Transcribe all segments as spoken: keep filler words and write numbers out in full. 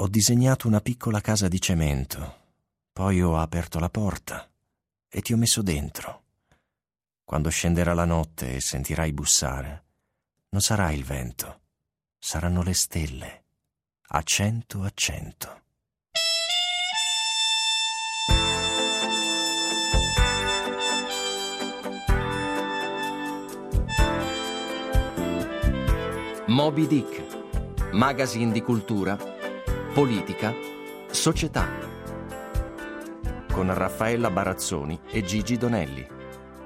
Ho disegnato una piccola casa di cemento, poi ho aperto la porta e ti ho messo dentro. Quando scenderà la notte e sentirai bussare, non sarà il vento, saranno le stelle, a cento a cento. Moby Dick, magazine di cultura, politica, società. Con Raffaella Barazzoni e Gigi Donelli.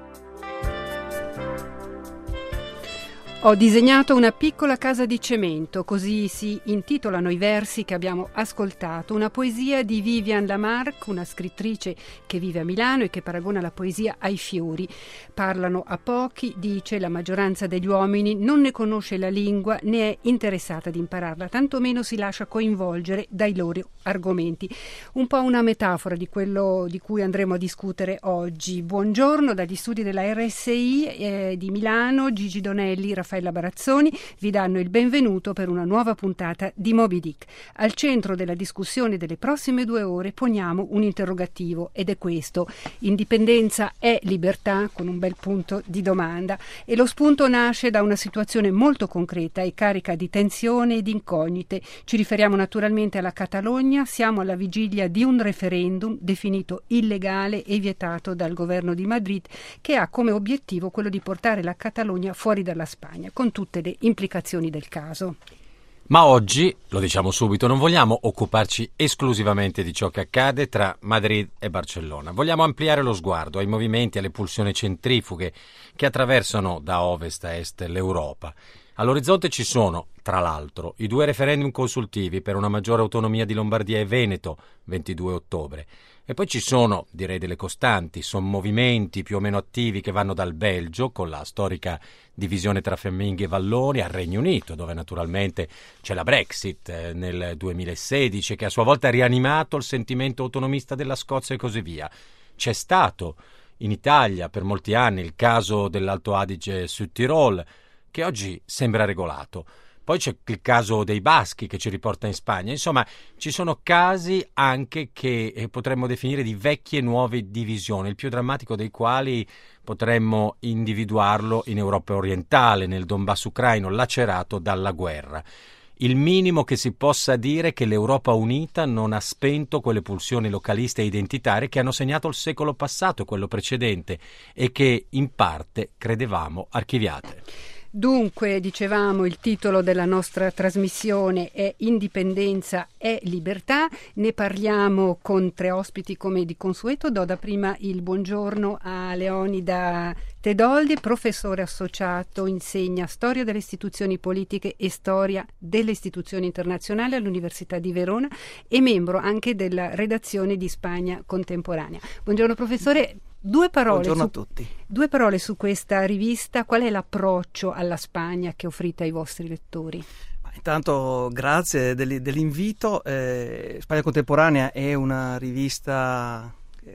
Ho disegnato una piccola casa di cemento, così si intitolano i versi che abbiamo ascoltato, una poesia di Vivian Lamarck, una scrittrice che vive a Milano e che paragona la poesia ai fiori. Parlano a pochi, dice, la maggioranza degli uomini non ne conosce la lingua né è interessata ad impararla, tantomeno si lascia coinvolgere dai loro argomenti. Un po' una metafora di quello di cui andremo a discutere oggi. Buongiorno dagli studi della R S I eh, di Milano, Gigi Donelli, Raffaella Barazzoni vi danno il benvenuto per una nuova puntata di Moby Dick. Al centro della discussione delle prossime due ore poniamo un interrogativo ed è questo: indipendenza è libertà? Con un bel punto di domanda, e lo spunto nasce da una situazione molto concreta e carica di tensione e di incognite. Ci riferiamo naturalmente alla Catalogna. Siamo alla vigilia di un referendum definito illegale e vietato dal governo di Madrid, che ha come obiettivo quello di portare la Catalogna fuori dalla Spagna, con tutte le implicazioni del caso. Ma oggi, lo diciamo subito, non vogliamo occuparci esclusivamente di ciò che accade tra Madrid e Barcellona. Vogliamo ampliare lo sguardo ai movimenti, alle pulsioni centrifughe che attraversano da ovest a est l'Europa. All'orizzonte ci sono, tra l'altro, i due referendum consultivi per una maggiore autonomia di Lombardia e Veneto, ventidue ottobre. E poi ci sono, direi, delle costanti, sono movimenti più o meno attivi che vanno dal Belgio, con la storica divisione tra Fiamminghi e Valloni, al Regno Unito, dove naturalmente c'è la Brexit eh, nel duemilasedici, che a sua volta ha rianimato il sentimento autonomista della Scozia e così via. C'è stato in Italia per molti anni il caso dell'Alto Adige-Südtirol, che oggi sembra regolato. Poi c'è il caso dei baschi che ci riporta in Spagna. Insomma, ci sono casi anche che eh, potremmo definire di vecchie e nuove divisioni, il più drammatico dei quali potremmo individuarlo in Europa orientale, nel Donbass ucraino, lacerato dalla guerra. Il minimo che si possa dire è che l'Europa unita non ha spento quelle pulsioni localiste e identitarie che hanno segnato il secolo passato e quello precedente e che in parte credevamo archiviate. Dunque, dicevamo, il titolo della nostra trasmissione è Indipendenza è libertà. Ne parliamo con tre ospiti come di consueto. Do da prima il buongiorno a Leonida Tedoldi, professore associato, insegna storia delle istituzioni politiche e storia delle istituzioni internazionali all'Università di Verona e membro anche della redazione di Spagna Contemporanea. Buongiorno professore. Due parole, Buongiorno su, a tutti. Due parole su questa rivista. Qual è l'approccio alla Spagna che offrite ai vostri lettori? Intanto grazie dell'invito. Eh, Spagna Contemporanea è una rivista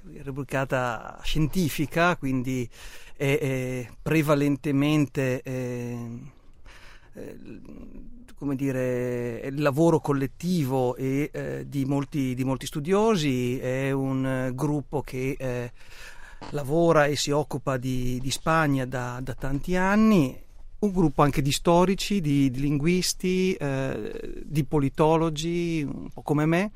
rubricata scientifica, quindi è, è prevalentemente eh, eh, come dire, il lavoro collettivo e eh, di molti, di molti studiosi. È un eh, gruppo che eh, lavora e si occupa di, di Spagna da, da tanti anni, un gruppo anche di storici, di, di linguisti, eh, di politologi, un po' come me.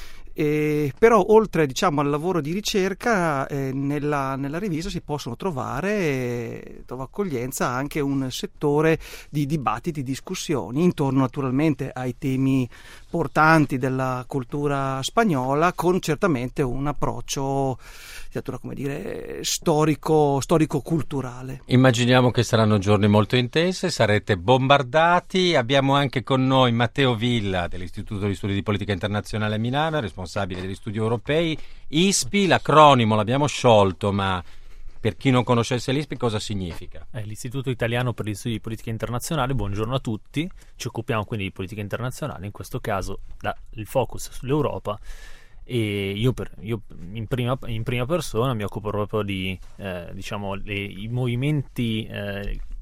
Eh, però oltre, diciamo, al lavoro di ricerca eh, nella, nella rivista si possono trovare eh, trova accoglienza anche un settore di dibattiti, discussioni intorno naturalmente ai temi portanti della cultura spagnola, con certamente un approccio, come dire, storico storico-culturale. Immaginiamo che saranno giorni molto intensi, sarete bombardati. Abbiamo anche con noi Matteo Villa dell'Istituto di Studi di Politica Internazionale a Milano, responsabile degli studi europei. I S P I, l'acronimo l'abbiamo sciolto, ma per chi non conoscesse l'I S P I cosa significa? È l'Istituto Italiano per gli Studi di Politica Internazionale. Buongiorno a tutti, ci occupiamo quindi di politica internazionale, in questo caso da, il focus sull'Europa, e io, per, io in, prima, in prima persona mi occupo proprio di eh, diciamo le, i movimenti eh,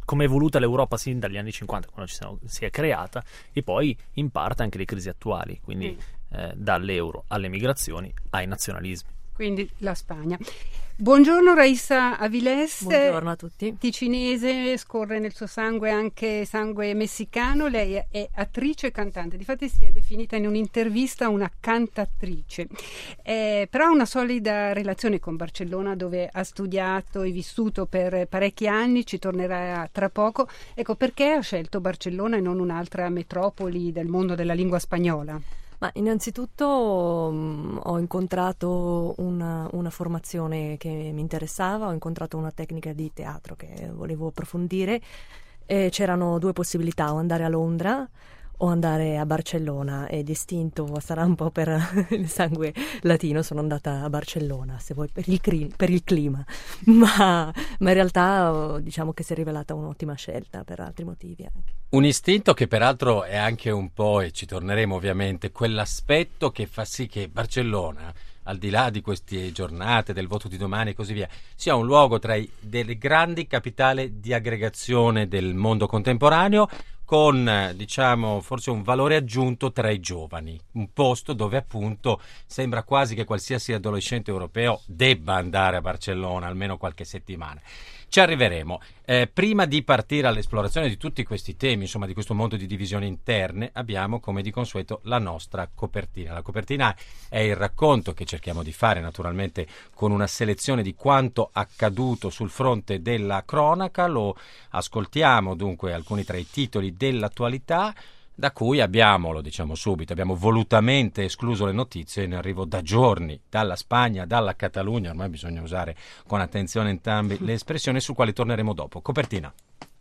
come è evoluta l'Europa sin dagli anni cinquanta, quando ci siamo, si è creata, e poi in parte anche le crisi attuali, quindi mm. eh, dall'euro alle migrazioni ai nazionalismi. Quindi la Spagna. Buongiorno Raissa Avilés. Buongiorno a tutti. Ticinese, scorre nel suo sangue anche sangue messicano. Lei è attrice e cantante. Difatti si è definita in un'intervista una cantatrice. Eh, però ha una solida relazione con Barcellona, dove ha studiato e vissuto per parecchi anni. Ci tornerà tra poco. Ecco, perché ha scelto Barcellona e non un'altra metropoli del mondo della lingua spagnola? Ma innanzitutto um, ho incontrato una, una formazione che mi interessava, ho incontrato una tecnica di teatro che volevo approfondire e c'erano due possibilità: o andare a Londra o andare a Barcellona, e distinto sarà un po' per il sangue latino, sono andata a Barcellona, se vuoi per il, cri- per il clima, ma, ma in realtà diciamo che si è rivelata un'ottima scelta per altri motivi anche. Un istinto che peraltro è anche un po', e ci torneremo ovviamente, quell'aspetto che fa sì che Barcellona, al di là di queste giornate, del voto di domani e così via, sia un luogo tra i delle grandi capitali di aggregazione del mondo contemporaneo, con, diciamo, forse un valore aggiunto tra i giovani, un posto dove appunto sembra quasi che qualsiasi adolescente europeo debba andare a Barcellona almeno qualche settimana. Ci arriveremo. Eh, prima di partire all'esplorazione di tutti questi temi, insomma di questo mondo di divisioni interne, abbiamo come di consueto la nostra copertina. La copertina è il racconto che cerchiamo di fare naturalmente con una selezione di quanto accaduto sul fronte della cronaca. Lo ascoltiamo dunque alcuni tra i titoli dell'attualità, da cui abbiamo, lo diciamo subito, abbiamo volutamente escluso le notizie in arrivo da giorni, dalla Spagna, dalla Catalogna, ormai bisogna usare con attenzione entrambe le espressioni, su quali torneremo dopo. Copertina.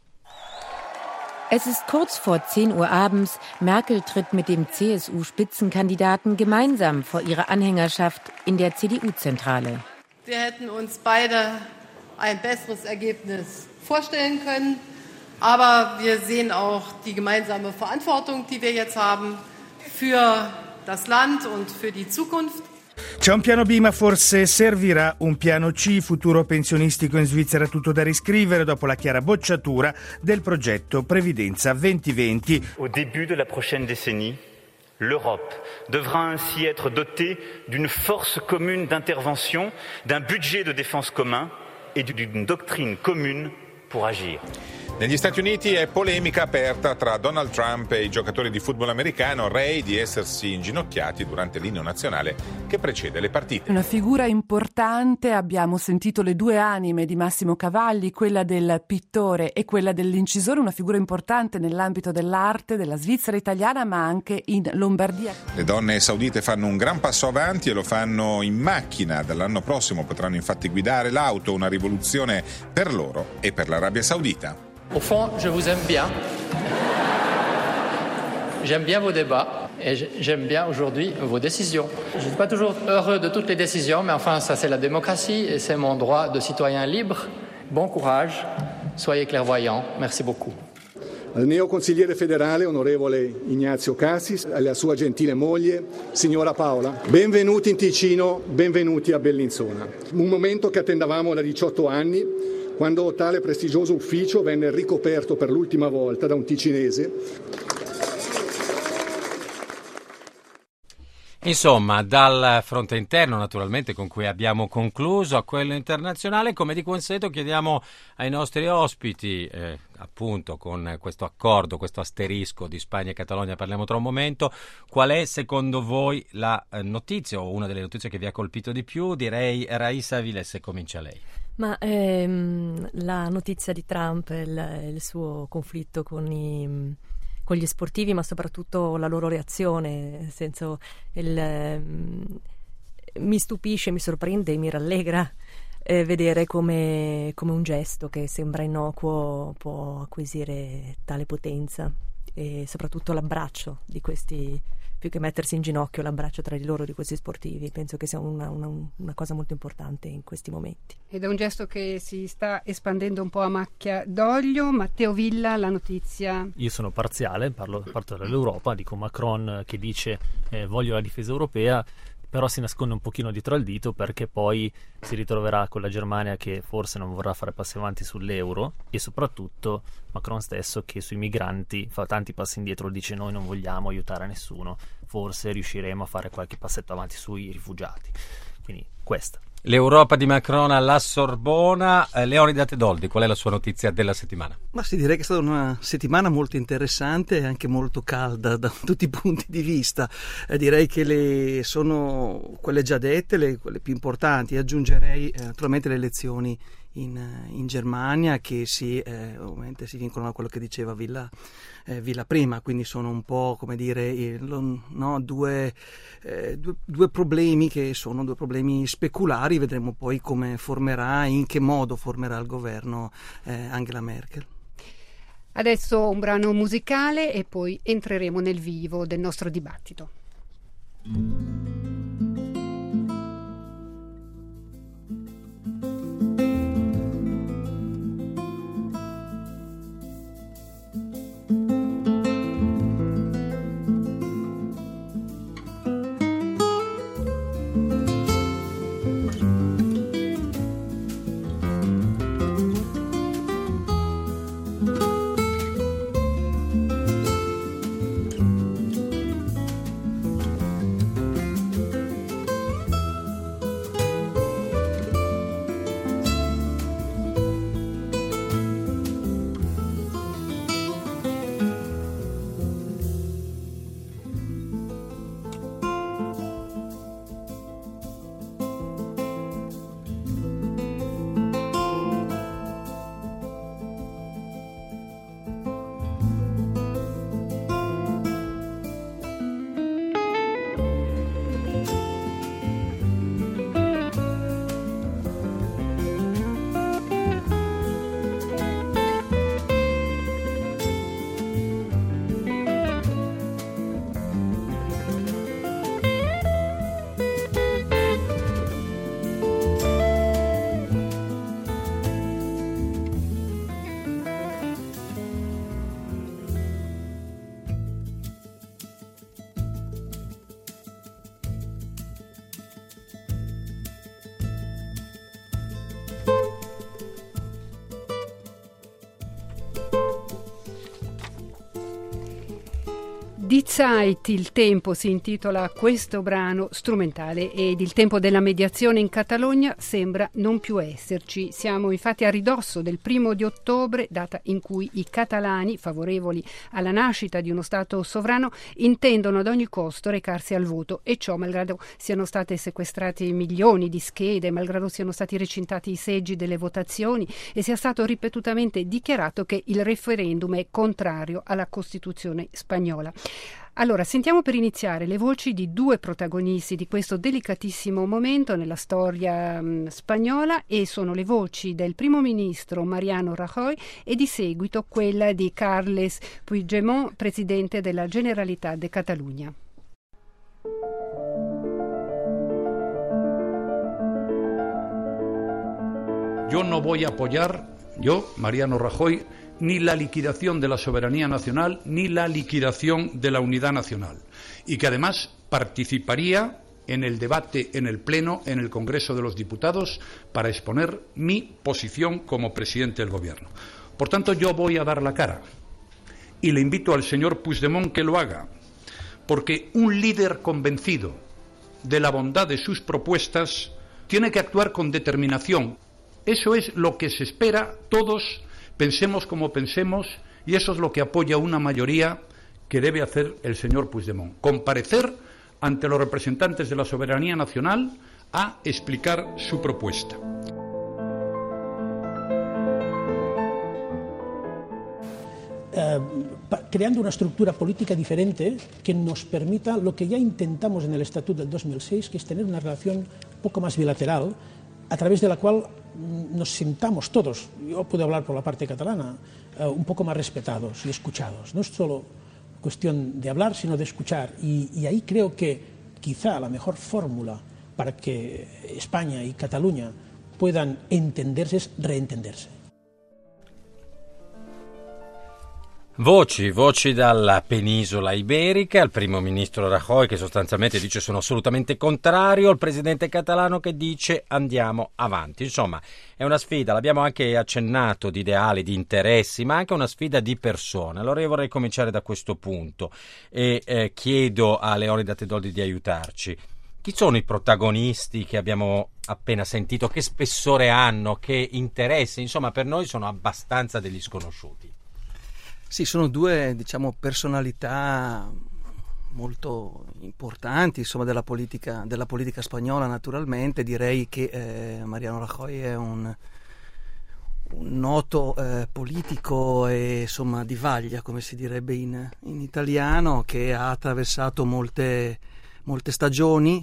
Es ist kurz vor zehn Uhr abends. Merkel tritt mit dem C S U-Spitzenkandidaten gemeinsam vor ihrer Anhängerschaft in der C D U-Zentrale. Wir hätten uns beide ein besseres Ergebnis vorstellen können. Aber wir sehen auch die gemeinsame Verantwortung, die wir jetzt haben für das Land und für die Zukunft. C'è un piano B, ma forse servirà un piano C. Futuro pensionistico in Svizzera, tutto da riscrivere dopo la chiara bocciatura del progetto Previdenza duemilaventi. Au début de la prochaine décennie, l'Europe devra ainsi être dotée d'une force commune d'intervention, d'un budget de défense commun et d'une doctrine commune pour agir. Negli Stati Uniti è polemica aperta tra Donald Trump e i giocatori di football americano, rei di essersi inginocchiati durante l'inno nazionale che precede le partite. Una figura importante, abbiamo sentito le due anime di Massimo Cavalli, quella del pittore e quella dell'incisore, una figura importante nell'ambito dell'arte della Svizzera italiana, ma anche in Lombardia. Le donne saudite fanno un gran passo avanti e lo fanno in macchina. Dall'anno prossimo potranno infatti guidare l'auto, una rivoluzione per loro e per l'Arabia Saudita. Au fond, je vous aime bien. J'aime bien vos débats et j'aime bien aujourd'hui vos décisions. Je ne suis pas toujours heureux de toutes les décisions, mais enfin, ça c'est la démocratie et c'est mon droit de citoyen libre. Bon courage, soyez clairvoyants. Merci beaucoup. Al neoconsigliere federale, onorevole Ignazio Cassis, alla sua gentile moglie, signora Paola, benvenuti in Ticino, benvenuti a Bellinzona. Un momento che attendavamo da diciotto anni, quando tale prestigioso ufficio venne ricoperto per l'ultima volta da un ticinese. Insomma, dal fronte interno naturalmente con cui abbiamo concluso a quello internazionale, come di consueto chiediamo ai nostri ospiti, eh, appunto con questo accordo, questo asterisco di Spagna e Catalogna, parliamo tra un momento, qual è secondo voi la eh, notizia o una delle notizie che vi ha colpito di più? Direi Raissa Avilés, comincia lei. Ma ehm, la notizia di Trump, il, il suo conflitto con, i, con gli sportivi, ma soprattutto la loro reazione, nel senso il, ehm, mi stupisce, mi sorprende, mi rallegra eh, vedere come, come un gesto che sembra innocuo può acquisire tale potenza, e soprattutto l'abbraccio di questi, più che mettersi in ginocchio, l'abbraccio tra di loro di questi sportivi, penso che sia una, una, una cosa molto importante in questi momenti. Ed è un gesto che si sta espandendo un po' a macchia d'olio. Matteo Villa, la notizia. Io sono parziale, parlo, parto dall'Europa, dico Macron che dice eh, voglio la difesa europea. però si nasconde un pochino dietro al dito, perché poi si ritroverà con la Germania che forse non vorrà fare passi avanti sull'euro, e soprattutto Macron stesso che sui migranti fa tanti passi indietro, dice noi non vogliamo aiutare nessuno, forse riusciremo a fare qualche passetto avanti sui rifugiati. Quindi questa. L'Europa di Macron alla Sorbona. eh, Leonida Tedoldi, qual è la sua notizia della settimana? Ma sì, direi che è stata una settimana molto interessante e anche molto calda da tutti i punti di vista. Eh, direi che le sono quelle già dette, le, quelle più importanti. Aggiungerei eh, naturalmente le elezioni in, in Germania, che si, eh, ovviamente si vincono a quello che diceva Villa, eh, Villa prima, quindi sono un po', come dire, il, no, due, eh, due, due problemi che sono due problemi speculari. Vedremo poi come formerà, in che modo formerà il governo eh, Angela Merkel. Adesso un brano musicale e poi entreremo nel vivo del nostro dibattito. Die Zeit, il tempo, si intitola questo brano strumentale, ed il tempo della mediazione in Catalogna sembra non più esserci. Siamo infatti a ridosso del primo di ottobre, data in cui i catalani, favorevoli alla nascita di uno Stato sovrano, intendono ad ogni costo recarsi al voto, e ciò malgrado siano state sequestrati milioni di schede, malgrado siano stati recintati i seggi delle votazioni e sia stato ripetutamente dichiarato che il referendum è contrario alla Costituzione spagnola. Allora, sentiamo per iniziare le voci di due protagonisti di questo delicatissimo momento nella storia mh, spagnola, e sono le voci del primo ministro Mariano Rajoy e di seguito quella di Carles Puigdemont, presidente della Generalitat de Catalunya. Yo no voy a apoyar, yo, Mariano Rajoy, ni la liquidación de la soberanía nacional, ni la liquidación de la unidad nacional. Y que además participaría en el debate en el Pleno, en el Congreso de los Diputados, para exponer mi posición como presidente del Gobierno. Por tanto, yo voy a dar la cara. Y le invito al señor Puigdemont que lo haga, porque un líder convencido de la bondad de sus propuestas tiene que actuar con determinación. Eso es lo que se espera todos. Pensemos como pensemos, y eso es lo que apoya una mayoría que debe hacer el señor Puigdemont. Comparecer ante los representantes de la soberanía nacional a explicar su propuesta. Eh, creando una estructura política diferente que nos permita lo que ya intentamos en el Estatuto del dos mil seis, que es tener una relación un poco más bilateral, a través de la cual nos sintamos todos, yo puedo hablar por la parte catalana, uh, un poco más respetados y escuchados. No es solo cuestión de hablar, sino de escuchar. Y, y ahí creo que quizá la mejor fórmula para que España y Cataluña puedan entenderse es reentenderse. Voci, voci dalla penisola iberica, il primo ministro Rajoy che sostanzialmente dice sono assolutamente contrario, il presidente catalano che dice andiamo avanti. Insomma, è una sfida, l'abbiamo anche accennato, di ideali, di interessi, ma anche una sfida di persone. Allora io vorrei cominciare da questo punto e eh, chiedo a Leonida Tedoldi di aiutarci. Chi sono i protagonisti che abbiamo appena sentito? Che spessore hanno? Che interessi? Insomma, per noi sono abbastanza degli sconosciuti. Sì, sono due, diciamo, personalità molto importanti, insomma, della politica, della politica spagnola. Naturalmente direi che eh, Mariano Rajoy è un, un noto eh, politico e, insomma, di vaglia, come si direbbe in, in italiano, che ha attraversato molte, molte stagioni.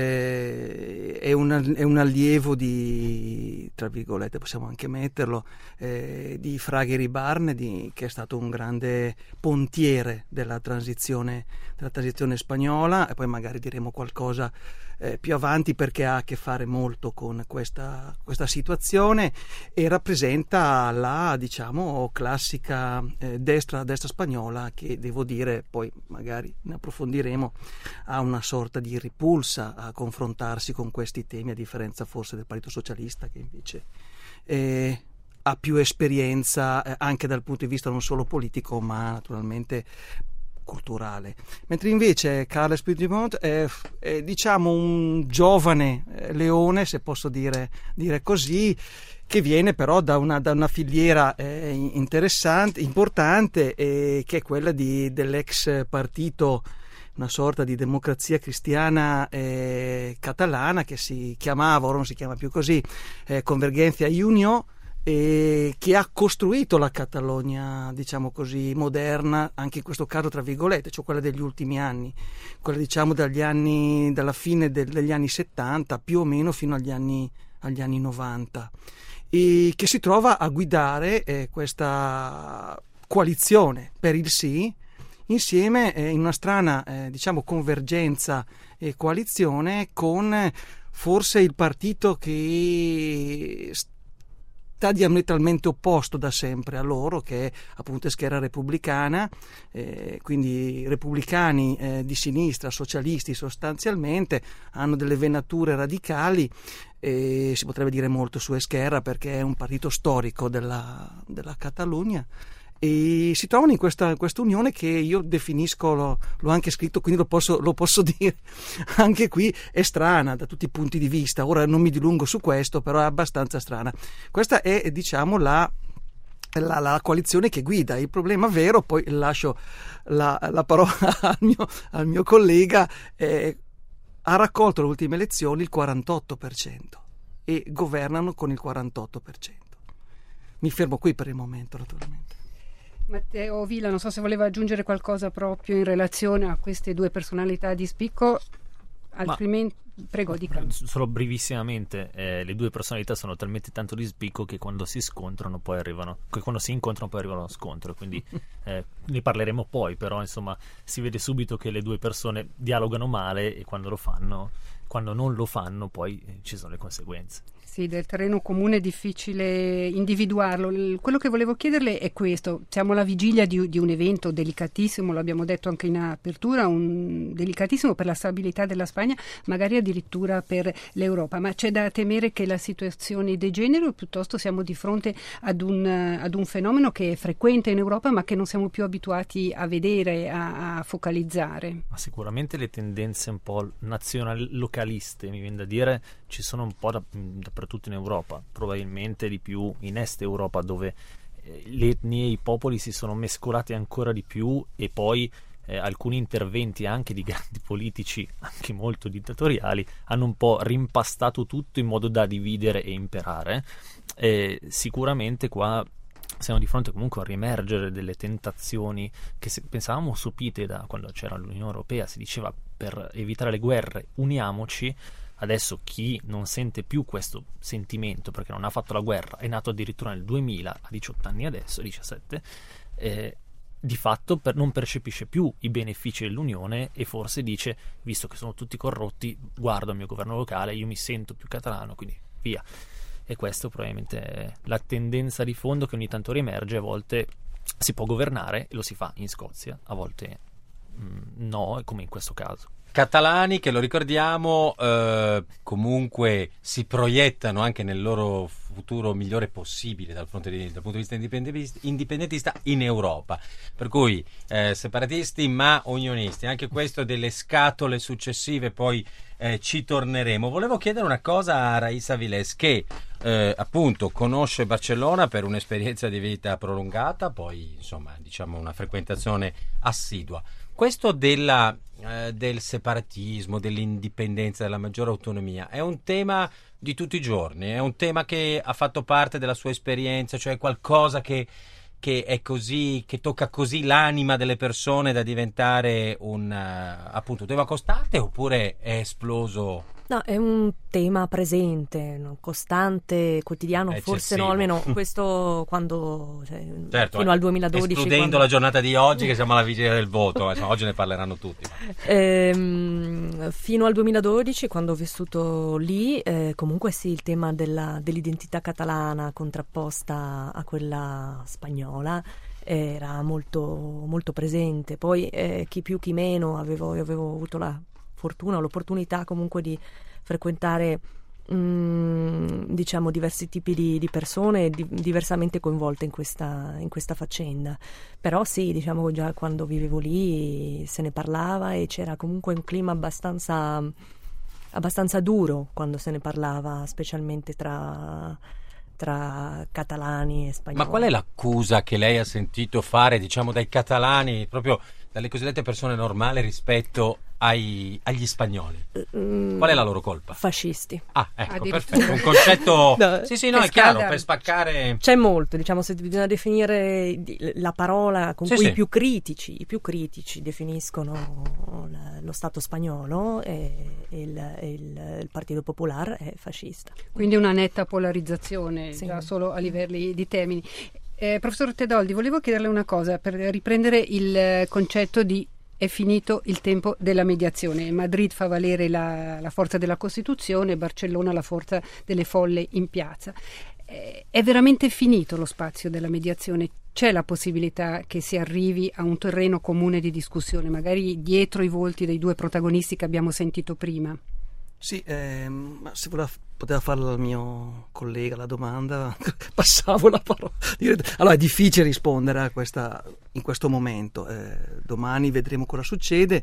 Eh, è, un, è un allievo di, tra virgolette possiamo anche metterlo, eh, di Fraga Iribarne, di, che è stato un grande pontiere della transizione, della transizione spagnola, e poi magari diremo qualcosa eh, più avanti, perché ha a che fare molto con questa, questa situazione, e rappresenta la, diciamo, classica eh, destra, destra spagnola, che devo dire, poi magari ne approfondiremo, ha una sorta di ripulsa a confrontarsi con questi temi, a differenza forse del Partito Socialista, che invece eh, ha più esperienza eh, anche dal punto di vista non solo politico, ma naturalmente culturale. Mentre invece Carles Puigdemont è, è diciamo un giovane eh, leone, se posso dire, dire così, che viene però da una, da una filiera eh, interessante, importante, eh, che è quella di, dell'ex partito, una sorta di democrazia cristiana eh, catalana, che si chiamava, ora non si chiama più così, eh, Convergencia y Unió, eh, che ha costruito la Catalogna, diciamo così, moderna, anche in questo caso tra virgolette, cioè quella degli ultimi anni, quella, diciamo, dagli anni, dalla fine del, degli anni settanta più o meno fino agli anni, agli anni novanta, e che si trova a guidare eh, questa coalizione per il sì, insieme eh, in una strana eh, diciamo convergenza e coalizione con eh, forse il partito che sta diametralmente opposto da sempre a loro, che è appunto Esquerra Repubblicana, eh, quindi repubblicani eh, di sinistra, socialisti sostanzialmente, hanno delle venature radicali, e si potrebbe dire molto su Esquerra perché è un partito storico della, della Catalogna, e si trovano in questa, questa unione che io definisco, l'ho, l'ho anche scritto, quindi lo posso, lo posso dire anche qui, è strana da tutti i punti di vista. Ora non mi dilungo su questo, però è abbastanza strana. Questa è, diciamo, la La, la coalizione che guida. Il problema vero, poi lascio la, la parola al mio, al mio collega, eh, ha raccolto alle ultime elezioni il quarantotto per cento e governano con il quarantotto per cento. Mi fermo qui per il momento, naturalmente. Matteo Villa, non so se voleva aggiungere qualcosa proprio in relazione a queste due personalità di spicco, altrimenti Ma... prego, dica. Solo brevissimamente, eh, le due personalità sono talmente tanto di spicco che quando si scontrano poi arrivano, che quando si incontrano poi arrivano allo scontro, quindi eh, ne parleremo poi, però insomma si vede subito che le due persone dialogano male, e quando lo fanno, quando non lo fanno poi eh, ci sono le conseguenze. Sì, del terreno comune è difficile individuarlo. Quello che volevo chiederle è questo: siamo alla vigilia di, di un evento delicatissimo, lo abbiamo detto anche in apertura, un delicatissimo per la stabilità della Spagna, magari addirittura per l'Europa, ma c'è da temere che la situazione degeneri, o piuttosto siamo di fronte ad un, ad un fenomeno che è frequente in Europa ma che non siamo più abituati a vedere, a, a focalizzare? Ma sicuramente le tendenze un po' nazionali localiste, mi viene da dire, ci sono un po' da, dappertutto in Europa, probabilmente di più in Est Europa, dove eh, le etnie e i popoli si sono mescolati ancora di più, e poi eh, alcuni interventi anche di grandi politici, anche molto dittatoriali, hanno un po' rimpastato tutto in modo da dividere e imperare. Eh, sicuramente qua siamo di fronte comunque a riemergere delle tentazioni che se pensavamo sopite da quando c'era l'Unione Europea, si diceva per evitare le guerre uniamoci. Adesso chi non sente più questo sentimento perché non ha fatto la guerra, è nato addirittura nel duemila, a diciotto anni adesso, diciassette, eh, di fatto per, non percepisce più i benefici dell'Unione, e forse dice, visto che sono tutti corrotti, guardo al mio governo locale, io mi sento più catalano, quindi via. E questo probabilmente è la tendenza di fondo che ogni tanto riemerge, a volte si può governare e lo si fa in Scozia, a volte mh, no, come in questo caso. Catalani che, lo ricordiamo, eh, comunque si proiettano anche nel loro futuro migliore possibile dal, fronte di, dal punto di vista indipendentista, indipendentista in Europa, per cui eh, separatisti ma unionisti, anche questo delle scatole successive, poi eh, ci torneremo. Volevo chiedere una cosa a Raissa Viles, che eh, appunto conosce Barcellona per un'esperienza di vita prolungata, poi insomma diciamo una frequentazione assidua. Questo della, eh, del separatismo, dell'indipendenza, della maggiore autonomia è un tema di tutti i giorni, è un tema che ha fatto parte della sua esperienza, cioè qualcosa che, che è così, che tocca così l'anima delle persone da diventare un uh, appunto tema costante, oppure è esploso? No, è un tema presente, no? Costante, quotidiano, Eccessivo. Forse no, almeno questo quando cioè, certo, fino al duemiladodici. Escludendo quando... la giornata di oggi, che siamo alla vigilia del voto, insomma, oggi ne parleranno tutti. Ehm, fino al duemiladodici, quando ho vissuto lì, eh, comunque sì, il tema della, dell'identità catalana contrapposta a quella spagnola era molto, molto presente. Poi eh, chi più chi meno, avevo, avevo avuto la fortuna o l'opportunità comunque di frequentare mh, diciamo diversi tipi di, di persone di, diversamente coinvolte in questa, in questa faccenda, però sì, diciamo già quando vivevo lì se ne parlava e c'era comunque un clima abbastanza abbastanza duro quando se ne parlava, specialmente tra tra catalani e spagnoli. Ma qual è l'accusa che lei ha sentito fare, diciamo, dai catalani, proprio dalle cosiddette persone normali rispetto ai, agli spagnoli? Mm, Qual è la loro colpa? Fascisti. Ah, ecco, perfetto. Un concetto... no, sì, sì, no, è chiaro, per spaccare... C'è molto, diciamo, se bisogna definire la parola con sì, cui sì. i più critici, i più critici definiscono la, lo Stato spagnolo e il, il, il Partito Popolare è fascista. Quindi una netta polarizzazione, sì. già solo a livelli di termini. Eh, professor Tedoldi, volevo chiederle una cosa per riprendere il concetto di è finito il tempo della mediazione. Madrid fa valere la, la forza della Costituzione, Barcellona la forza delle folle in piazza. Eh, è veramente finito lo spazio della mediazione? C'è la possibilità che si arrivi a un terreno comune di discussione, magari dietro i volti dei due protagonisti che abbiamo sentito prima? Sì, ehm, ma se voleva, poteva farlo al mio collega la domanda, passavo la parola. Allora è difficile rispondere a questa, in questo momento, eh, domani vedremo cosa succede.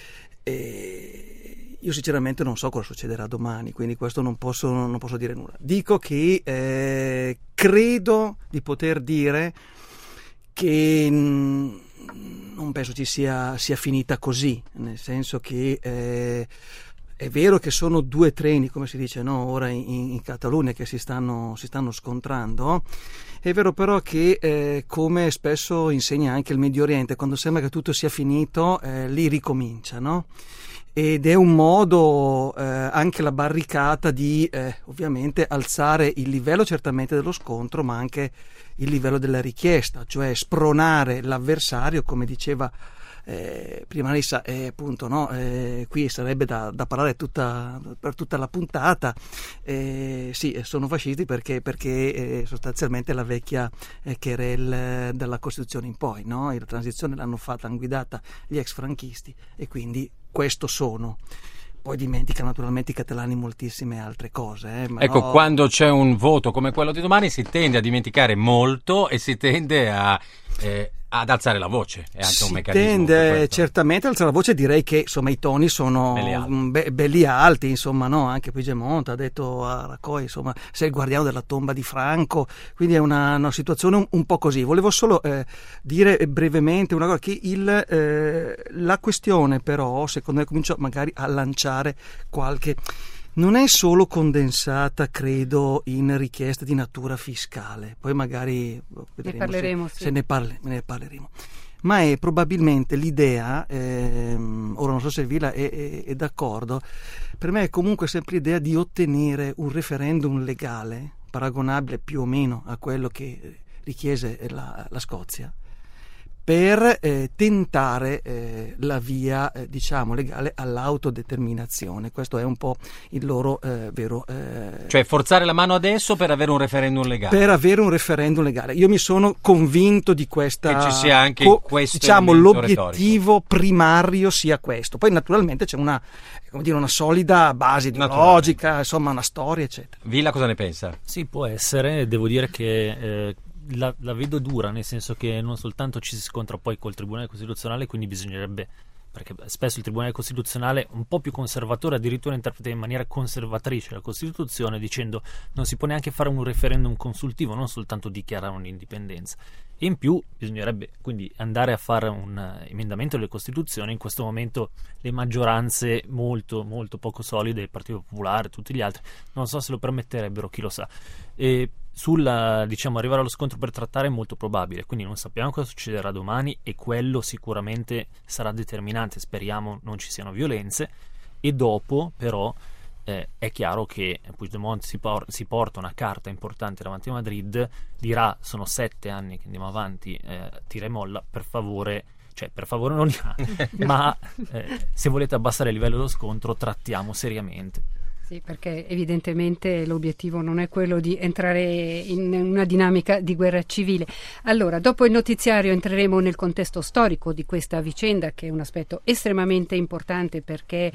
E io sinceramente non so cosa succederà domani, quindi questo non posso, non posso dire nulla. Dico che eh, credo di poter dire che mh, non penso ci sia, sia finita così, nel senso che eh, è vero che sono due treni, come si dice, no? Ora in, in Catalogna che si stanno, si stanno scontrando. È vero però che, eh, come spesso insegna anche il Medio Oriente, quando sembra che tutto sia finito, eh, lì ricomincia, no? Ed è un modo, eh, anche la barricata, di eh, ovviamente alzare il livello certamente dello scontro, ma anche il livello della richiesta, cioè spronare l'avversario, come diceva Eh, prima lei sa, eh, appunto, no? Eh, qui sarebbe da, da parlare tutta, per tutta la puntata. Eh, sì, sono fascisti perché, perché eh, sostanzialmente la vecchia eh, querel dalla Costituzione in poi, no? La transizione l'hanno fatta, hanno guidata gli ex franchisti e quindi questo sono. Poi dimentica naturalmente i catalani moltissime altre cose. Eh, ma ecco, no... quando c'è un voto come quello di domani si tende a dimenticare molto e si tende a... Eh, ad alzare la voce, è anche si un meccanismo. Tende certamente ad alzare la voce, direi che insomma i toni sono belli alti, be- belli alti insomma, no? Anche Puigdemont ha detto a Rajoy, insomma, sei il guardiano della tomba di Franco, quindi è una, una situazione un, un po' così. Volevo solo eh, dire brevemente una cosa, che il, eh, la questione però, secondo me, comincio magari a lanciare qualche... non è solo condensata, credo, in richieste di natura fiscale, poi magari ne parleremo, se, sì. se ne, parle, ne parleremo, ma è probabilmente l'idea, ehm, ora non so se Vila è, è, è d'accordo, per me è comunque sempre l'idea di ottenere un referendum legale, paragonabile più o meno a quello che richiese la, la Scozia, per eh, tentare eh, la via eh, diciamo legale all'autodeterminazione. Questo è un po' il loro eh, vero eh, cioè forzare la mano adesso per avere un referendum legale. Per avere un referendum legale. Io mi sono convinto di questa, che ci sia anche co- questo diciamo l'obiettivo retorico. primario sia questo. Poi naturalmente c'è una, come dire, una solida base ideologica, insomma una storia eccetera. Villa cosa ne pensa? Sì, può essere, devo dire che eh, La, la vedo dura, nel senso che non soltanto ci si scontra poi col Tribunale Costituzionale, quindi bisognerebbe, perché spesso il Tribunale Costituzionale un po' più conservatore addirittura interpreta in maniera conservatrice la Costituzione, dicendo non si può neanche fare un referendum consultivo, non soltanto dichiarare un'indipendenza. E in più bisognerebbe quindi andare a fare un emendamento delle Costituzioni. In questo momento le maggioranze molto molto poco solide, il Partito Popolare, tutti gli altri, non so se lo permetterebbero, chi lo sa. E sulla, diciamo, arrivare allo scontro per trattare è molto probabile, quindi non sappiamo cosa succederà domani e quello sicuramente sarà determinante. Speriamo non ci siano violenze. E dopo però eh, è chiaro che Puigdemont si, por- si porta una carta importante davanti a Madrid, dirà sono sette anni che andiamo avanti, eh, tira e molla, per favore, cioè per favore non li ha, ma eh, se volete abbassare il livello dello scontro trattiamo seriamente. Sì, perché evidentemente l'obiettivo non è quello di entrare in una dinamica di guerra civile. Allora, dopo il notiziario entreremo nel contesto storico di questa vicenda, che è un aspetto estremamente importante perché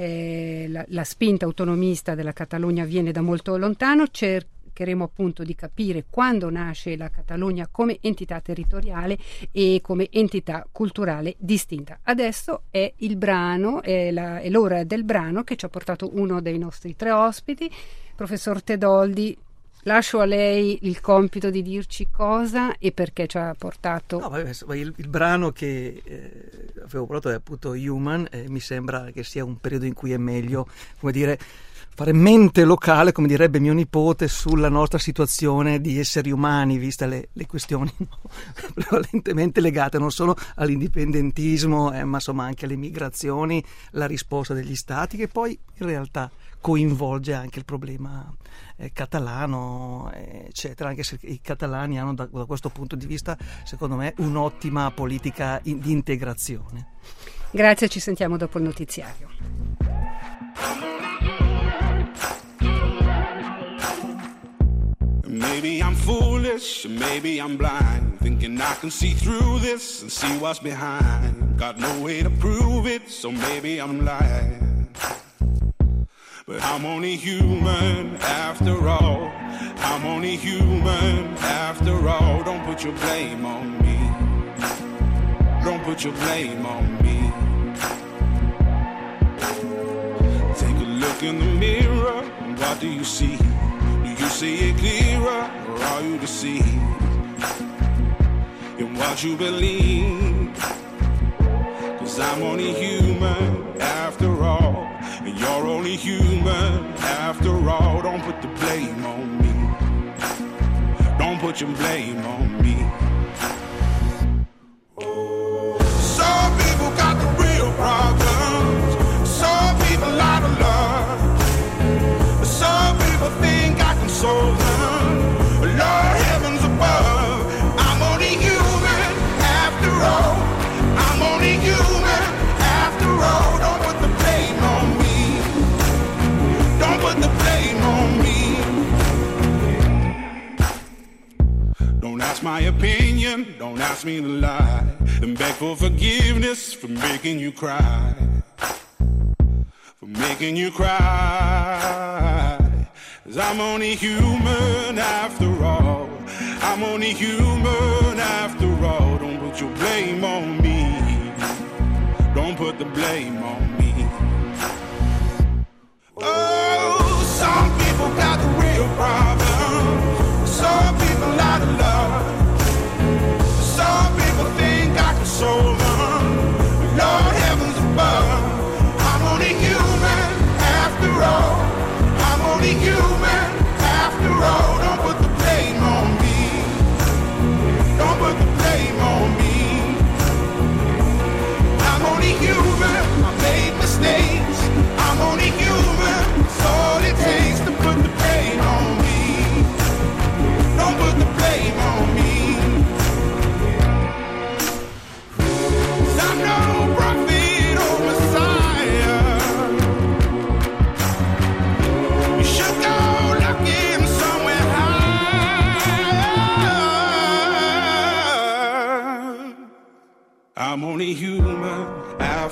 eh, la, la spinta autonomista della Catalogna viene da molto lontano. Cercheremo appunto di capire quando nasce la Catalogna come entità territoriale e come entità culturale distinta. Adesso è il brano, è, la, è l'ora del brano che ci ha portato uno dei nostri tre ospiti, professor Tedoldi. Lascio a lei il compito di dirci cosa e perché ci ha portato. No, vabbè, il, il brano che eh, avevo portato è appunto Human, e mi sembra che sia un periodo in cui è meglio, come dire, fare mente locale, come direbbe mio nipote, sulla nostra situazione di esseri umani, viste le, le questioni no? prevalentemente legate non solo all'indipendentismo, eh, ma insomma anche alle migrazioni, la risposta degli stati, che poi in realtà coinvolge anche il problema eh, catalano, eccetera, anche se i catalani hanno da, da questo punto di vista, secondo me, un'ottima politica in, di integrazione. Grazie, ci sentiamo dopo il notiziario. Maybe I'm foolish, maybe I'm blind, thinking I can see through this and see what's behind. Got no way to prove it, so maybe I'm lying. But I'm only human after all. I'm only human after all. Don't put your blame on me. Don't put your blame on me. Take a look in the mirror, and what do you see? You see it clearer, or are you deceived in what you believe? 'Cause I'm only human after all, and you're only human after all. Don't put the blame on me. Don't put your blame on me. Some people got the real problems. Some people out of love. Some people think I can solve them. Lord heavens above, I'm only human after all. I'm only human after all. Don't put the blame on me. Don't put the blame on me. Don't ask my opinion, don't ask me to lie, and beg for forgiveness for making you cry. For making you cry. 'Cause I'm only human after all. I'm only human after all. Don't put your blame on me. Don't put the blame on me. Oh, some people got the real problem. Some people out of love. Some people think I can solve them. Lord heavens above, I'm only human after all. I'm only human after all. Don't put the blame on me. Don't put the blame on me. I'm only human. I made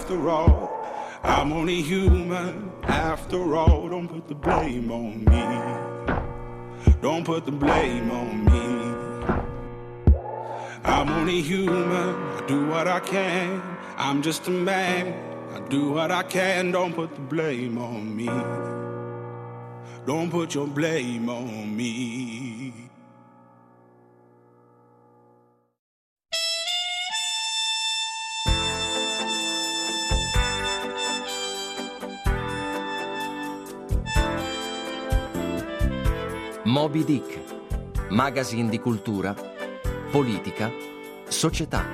after all. I'm only human after all. Don't put the blame on me. Don't put the blame on me. I'm only human, I do what I can. I'm just a man, I do what I can. Don't put the blame on me. Don't put your blame on me. Moby Dick, magazine di cultura, politica, società.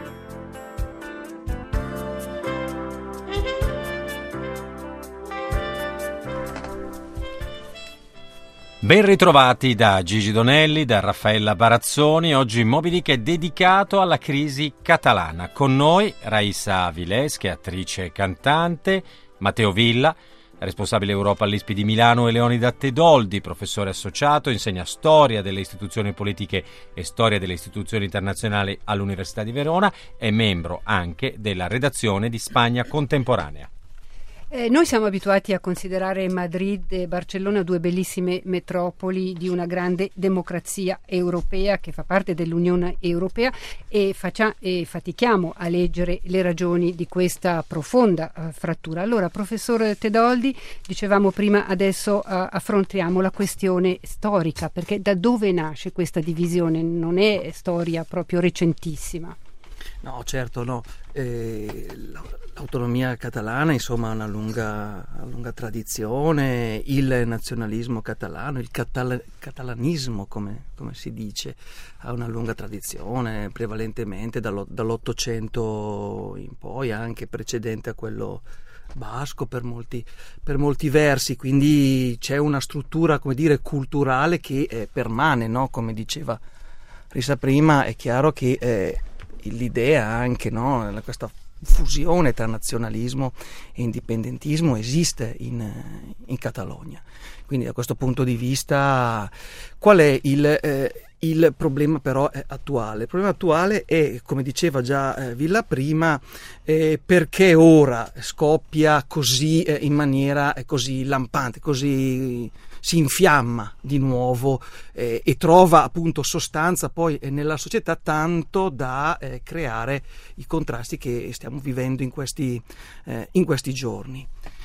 Ben ritrovati da Gigi Donelli, da Raffaella Barazzoni. Oggi Moby Dick è dedicato alla crisi catalana. Con noi Raissa Avilés, che è attrice e cantante, Matteo Villa, responsabile Europa all'I S P I di Milano, e Leonida Tedoldi, professore associato, insegna storia delle istituzioni politiche e storia delle istituzioni internazionali all'Università di Verona, è membro anche della redazione di Spagna Contemporanea. Eh, noi siamo abituati a considerare Madrid e Barcellona due bellissime metropoli di una grande democrazia europea che fa parte dell'Unione Europea e, faccia, e fatichiamo a leggere le ragioni di questa profonda uh, frattura. Allora, professor Tedoldi, dicevamo prima, adesso uh, affrontiamo la questione storica, perché da dove nasce questa divisione? Non è storia proprio recentissima. No, certo no. Eh, l'autonomia catalana, insomma, ha una lunga, una lunga tradizione. Il nazionalismo catalano, il catala- catalanismo, come, come si dice, ha una lunga tradizione, prevalentemente dallo, dall'Ottocento in poi, anche precedente a quello basco per molti, per molti versi. Quindi c'è una struttura, come dire, culturale che eh, permane, no? Come diceva Risa prima, è chiaro che eh, l'idea anche, no, questa fusione tra nazionalismo e indipendentismo esiste in, in Catalogna. Quindi da questo punto di vista qual è il, eh, il problema però è attuale? Il problema attuale è, come diceva già eh, Villa prima, eh, perché ora scoppia così eh, in maniera eh, così lampante, così si infiamma di nuovo eh, e trova appunto sostanza poi eh, nella società, tanto da eh, creare i contrasti che stiamo vivendo in questi, eh, in questi giorni.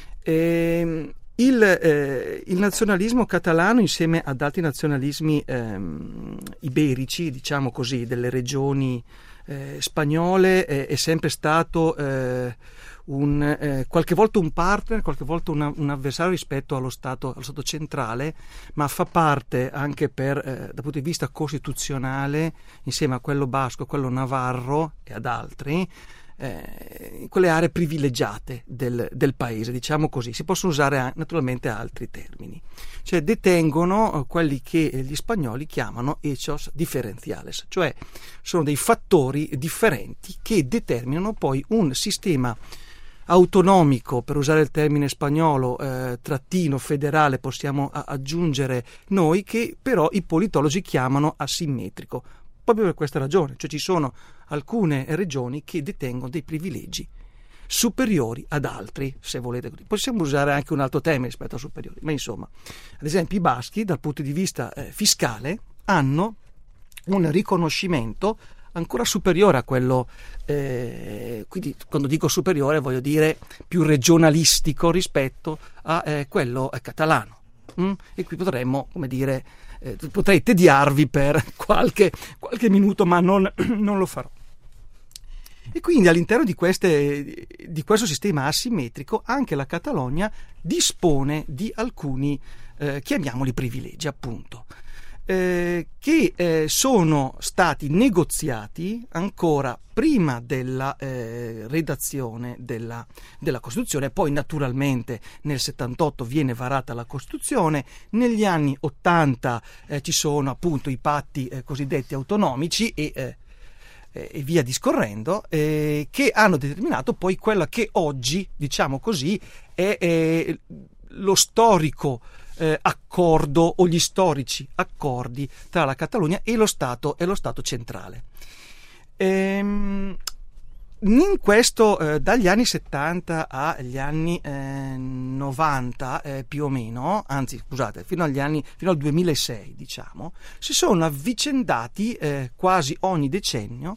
E, il, eh, il nazionalismo catalano, insieme ad altri nazionalismi ehm, iberici, diciamo così, delle regioni eh, spagnole, eh, è sempre stato eh, Un, eh, qualche volta un partner, qualche volta una, un avversario rispetto allo Stato, allo Stato centrale, ma fa parte anche per, eh, dal punto di vista costituzionale, insieme a quello basco, a quello navarro e ad altri, eh, quelle aree privilegiate del, del paese, diciamo così. Si possono usare anche, naturalmente altri termini, cioè detengono eh, quelli che gli spagnoli chiamano hechos diferenciales, cioè sono dei fattori differenti che determinano poi un sistema autonomico, per usare il termine spagnolo, eh, trattino federale possiamo a- aggiungere noi, che però i politologi chiamano asimmetrico, proprio per questa ragione, cioè ci sono alcune regioni che detengono dei privilegi superiori ad altri, se volete. Possiamo usare anche un altro termine rispetto a superiori, ma insomma, ad esempio i baschi dal punto di vista eh, fiscale hanno un riconoscimento ancora superiore a quello, eh, quindi quando dico superiore voglio dire più regionalistico rispetto a eh, quello eh, catalano. Mm? E qui potremmo, come dire, eh, potrei tediarvi per qualche, qualche minuto, ma non, non lo farò. E quindi all'interno di, queste, di questo sistema asimmetrico anche la Catalogna dispone di alcuni, eh, chiamiamoli privilegi, appunto. Eh, che eh, sono stati negoziati ancora prima della eh, redazione della, della Costituzione. Poi naturalmente nel settantotto viene varata la Costituzione, negli anni ottanta eh, ci sono appunto i patti eh, cosiddetti autonomici e, eh, e via discorrendo, eh, che hanno determinato poi quella che oggi, diciamo così, è, è lo storico Eh, accordo o gli storici accordi tra la Catalogna e lo Stato e lo Stato centrale. Ehm, in questo, eh, dagli anni settanta agli anni eh, novanta eh, più o meno, anzi scusate, fino agli anni, fino al duemilasei diciamo, si sono avvicendati eh, quasi ogni decennio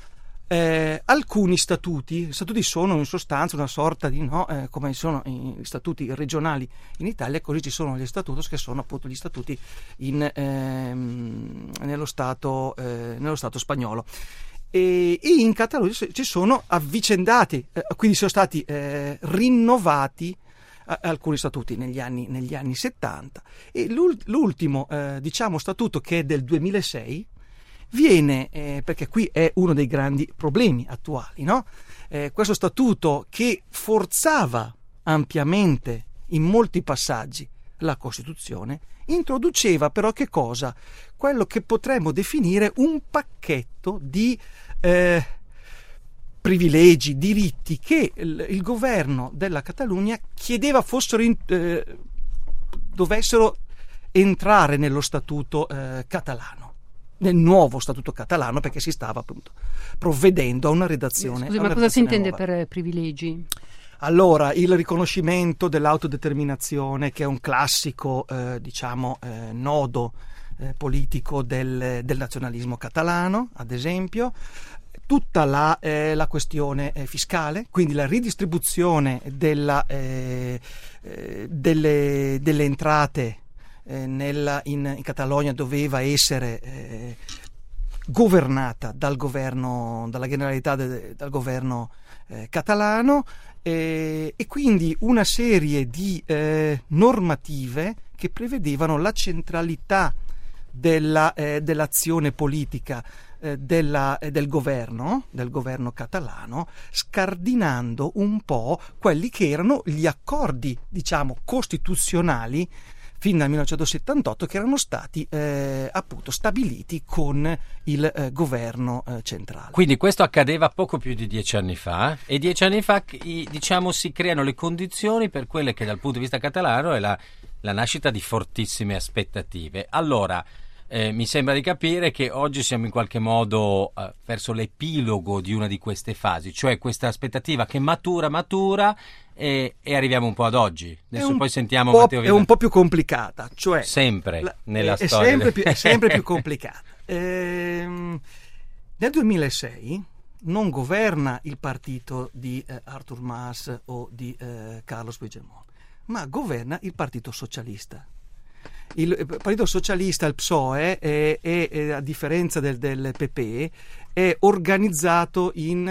eh, alcuni statuti. I statuti sono in sostanza una sorta di, no, eh, come sono gli statuti regionali in Italia, così ci sono gli statutos che sono appunto gli statuti in, ehm, nello, stato, eh, nello stato spagnolo. E in Catalogna ci sono avvicendati, eh, quindi sono stati eh, rinnovati eh, alcuni statuti negli anni, negli anni settanta, e l'ultimo eh, diciamo statuto, che è del duemilasei, viene, eh, perché qui è uno dei grandi problemi attuali, no? Eh, questo statuto, che forzava ampiamente in molti passaggi la Costituzione, introduceva però che cosa? Quello che potremmo definire un pacchetto di eh, privilegi, diritti che il, il governo della Catalogna chiedeva fossero in, eh, dovessero entrare nello statuto eh, catalano, nel nuovo statuto catalano, perché si stava appunto provvedendo a una redazione. Scusi, una ma cosa si intende nuova. per privilegi? Allora, il riconoscimento dell'autodeterminazione, che è un classico, eh, diciamo, eh, nodo eh, politico del, del nazionalismo catalano, ad esempio, tutta la, eh, la questione eh, fiscale, quindi la ridistribuzione della, eh, eh, delle, delle entrate eh, nella, in, in Catalogna doveva essere eh, governata dal governo, dalla Generalità, de, dal governo eh, catalano. Eh, e quindi una serie di eh, normative che prevedevano la centralità della, eh, dell'azione politica eh, della, eh, del governo, del governo catalano, scardinando un po' quelli che erano gli accordi, diciamo, costituzionali fin dal millenovecentosettantotto, che erano stati eh, appunto stabiliti con il eh, governo eh, centrale. Quindi questo accadeva poco più di dieci anni fa, e dieci anni fa diciamo si creano le condizioni per quelle che dal punto di vista catalano è la, la nascita di fortissime aspettative. Allora eh, mi sembra di capire che oggi siamo in qualche modo eh, verso l'epilogo di una di queste fasi, cioè questa aspettativa che matura matura E, e arriviamo un po' ad oggi. Adesso poi sentiamo Matteo Villa. È un po' più complicata, cioè sempre la, nella è, storia. È sempre più, è sempre più complicata. Ehm, nel duemilasei non governa il partito di eh, Artur Mas o di eh, Carlos Puigdemont, ma governa il Partito Socialista. Il Partito Socialista, il P S O E, è, è, è, a differenza del, del P P, è organizzato in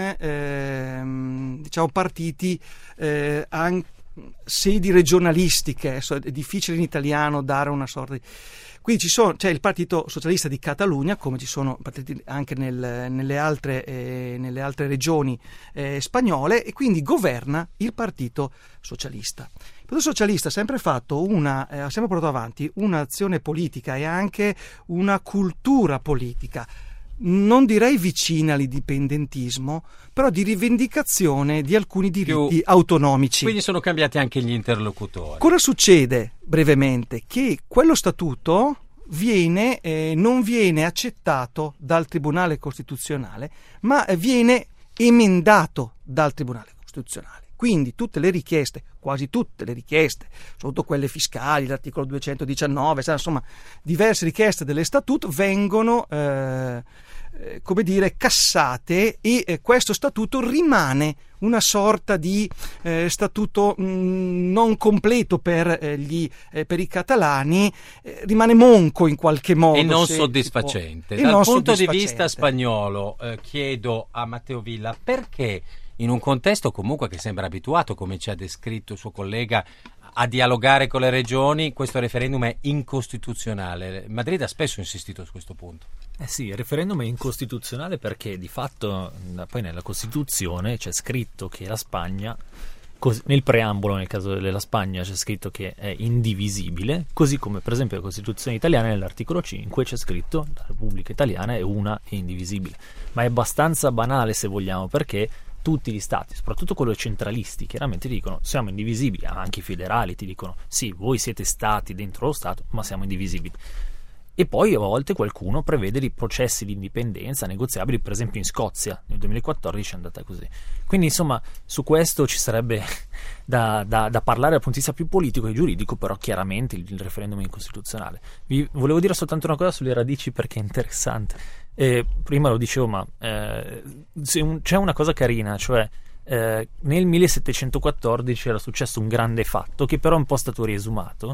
ehm, diciamo partiti eh, an- sedi regionalistiche. È difficile in italiano dare una sorta di... Quindi ci sono, c'è il Partito Socialista di Catalogna, come ci sono partiti anche nel, nelle, altre, eh, nelle altre regioni eh, spagnole, e quindi governa il Partito Socialista. Il Partito Socialista ha sempre fatto una, eh, ha sempre portato avanti un'azione politica e anche una cultura politica, non direi vicina all'indipendentismo, però di rivendicazione di alcuni diritti più autonomici. Quindi sono cambiati anche gli interlocutori. Cosa succede brevemente? Che quello statuto viene, eh, non viene accettato dal Tribunale Costituzionale, ma viene emendato dal Tribunale Costituzionale. Quindi tutte le richieste, quasi tutte le richieste, soprattutto quelle fiscali, l'articolo duecentodiciannove, insomma diverse richieste dello statuto vengono eh, eh, come dire cassate, e eh, questo statuto rimane una sorta di eh, statuto mh, non completo per, eh, gli, eh, per i catalani, eh, rimane monco in qualche modo. E non soddisfacente. Dal non punto soddisfacente. di vista spagnolo, eh, chiedo a Matteo Villa, perché in un contesto comunque che sembra abituato, come ci ha descritto il suo collega, a dialogare con le regioni, questo referendum è incostituzionale? Madrid ha spesso insistito su questo punto. Eh sì, il referendum è incostituzionale perché di fatto poi nella Costituzione c'è scritto che la Spagna, così, nel preambolo nel caso della Spagna c'è scritto che è indivisibile, così come per esempio la Costituzione italiana nell'articolo cinque c'è scritto la Repubblica Italiana è una e indivisibile. Ma è abbastanza banale, se vogliamo, perché tutti gli stati, soprattutto quelli centralisti, chiaramente dicono siamo indivisibili, anche i federali ti dicono sì, voi siete stati dentro lo Stato, ma siamo indivisibili. E poi a volte qualcuno prevede dei processi di indipendenza negoziabili, per esempio in Scozia nel duemilaquattordici è andata così. Quindi insomma su questo ci sarebbe da, da, da parlare dal punto di vista più politico e giuridico, però chiaramente il, il referendum è incostituzionale. Vi volevo dire soltanto una cosa sulle radici perché è interessante. Eh, prima lo dicevo, ma eh, c'è una cosa carina, cioè eh, nel millesettecentoquattordici era successo un grande fatto che però è un po' stato riesumato.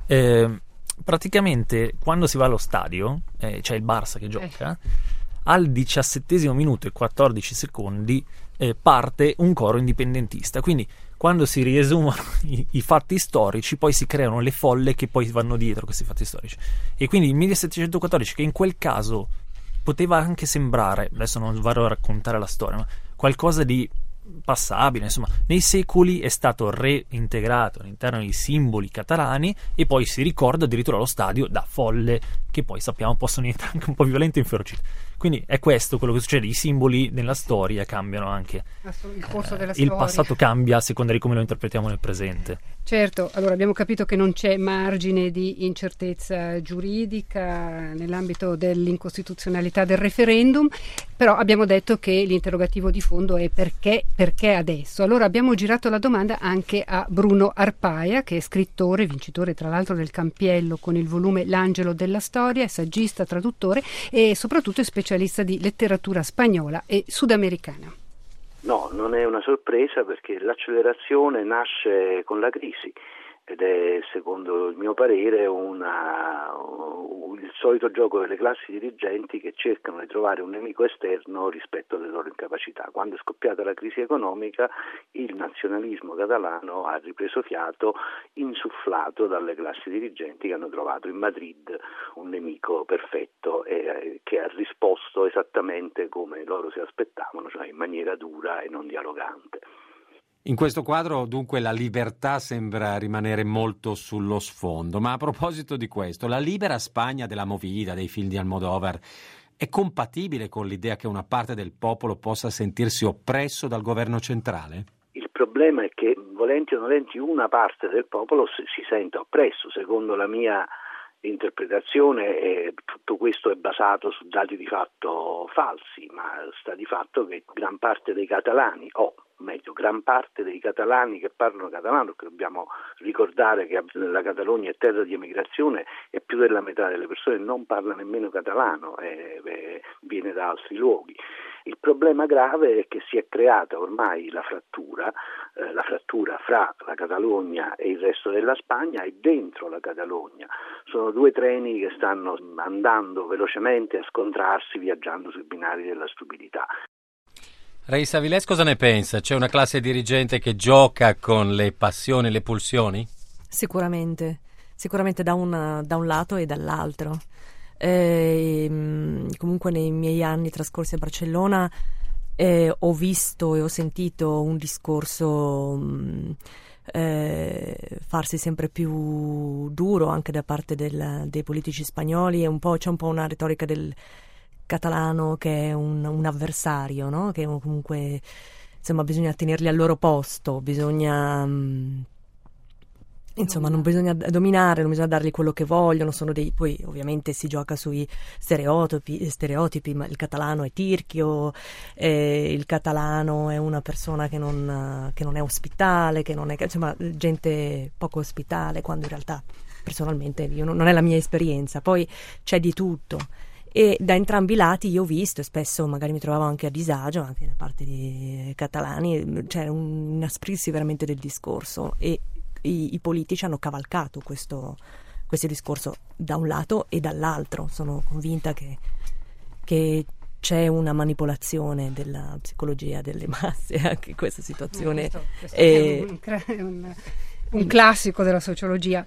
Eh, praticamente quando si va allo stadio, eh, c'è il Barça che gioca, eh. al diciassettesimo minuto e quattordici secondi eh, parte un coro indipendentista, quindi quando si riesumano i, i fatti storici poi si creano le folle che poi vanno dietro questi fatti storici, e quindi il millesettecentoquattordici, che in quel caso poteva anche sembrare, adesso non vado a raccontare la storia, ma qualcosa di passabile, insomma, nei secoli è stato reintegrato all'interno dei simboli catalani e poi si ricorda addirittura allo stadio da folle che poi sappiamo possono diventare anche un po' violente e inferocite. Quindi è questo quello che succede, i simboli nella storia cambiano anche, il corso della il storia. passato cambia a seconda di come lo interpretiamo nel presente. Certo, allora abbiamo capito che non c'è margine di incertezza giuridica nell'ambito dell'incostituzionalità del referendum, però abbiamo detto che l'interrogativo di fondo è perché, perché adesso. Allora abbiamo girato la domanda anche a Bruno Arpaia, che è scrittore, vincitore tra l'altro del Campiello con il volume L'angelo della storia, è saggista, traduttore e soprattutto è specialista di letteratura spagnola e sudamericana. No, non è una sorpresa perché l'accelerazione nasce con la crisi ed è, secondo il mio parere, una, il solito gioco delle classi dirigenti che cercano di trovare un nemico esterno rispetto alle loro incapacità. Quando è scoppiata la crisi economica, il nazionalismo catalano ha ripreso fiato, insufflato dalle classi dirigenti che hanno trovato in Madrid un nemico perfetto e che ha risposto esattamente come loro si aspettavano, cioè in maniera dura e non dialogante. In questo quadro dunque la libertà sembra rimanere molto sullo sfondo, ma a proposito di questo, la libera Spagna della Movida, dei film di Almodóvar, è compatibile con l'idea che una parte del popolo possa sentirsi oppresso dal governo centrale? Il problema è che, volenti o nolenti, una parte del popolo si sente oppresso. Secondo la mia interpretazione eh, tutto questo è basato su dati di fatto falsi, ma sta di fatto che gran parte dei catalani, o meglio gran parte dei catalani che parlano catalano, perché dobbiamo ricordare che la Catalogna è terra di emigrazione e più della metà delle persone non parla nemmeno catalano, eh, eh, viene da altri luoghi. Il problema grave è che si è creata ormai la frattura, eh, la frattura fra la Catalogna e il resto della Spagna e dentro la Catalogna. Sono due treni che stanno andando velocemente a scontrarsi, viaggiando sui binari della stupidità. Raissa Avilés cosa ne pensa? C'è una classe dirigente che gioca con le passioni e le pulsioni? Sicuramente, sicuramente da un, da un lato e dall'altro. Eh, comunque nei miei anni trascorsi a Barcellona eh, ho visto e ho sentito un discorso mh, eh, farsi sempre più duro anche da parte del, dei politici spagnoli, e un po', c'è un po' una retorica del catalano che è un, un avversario, no? Che comunque insomma bisogna tenerli al loro posto, bisogna mh, insomma non bisogna dominare, non bisogna dargli quello che vogliono, sono dei, poi ovviamente si gioca sui stereotipi, stereotipi ma il catalano è tirchio, eh, il catalano è una persona che non, che non è ospitale, che non è, insomma gente poco ospitale, quando in realtà personalmente io non, non è la mia esperienza, poi c'è di tutto. E da entrambi i lati io ho visto, e spesso magari mi trovavo anche a disagio, anche da parte di catalani, c'è un inasprirsi veramente del discorso, e i, i politici hanno cavalcato questo, questo discorso da un lato e dall'altro. Sono convinta che, che c'è una manipolazione della psicologia delle masse anche in questa situazione. Questo, questo e, è un, un, un classico della sociologia.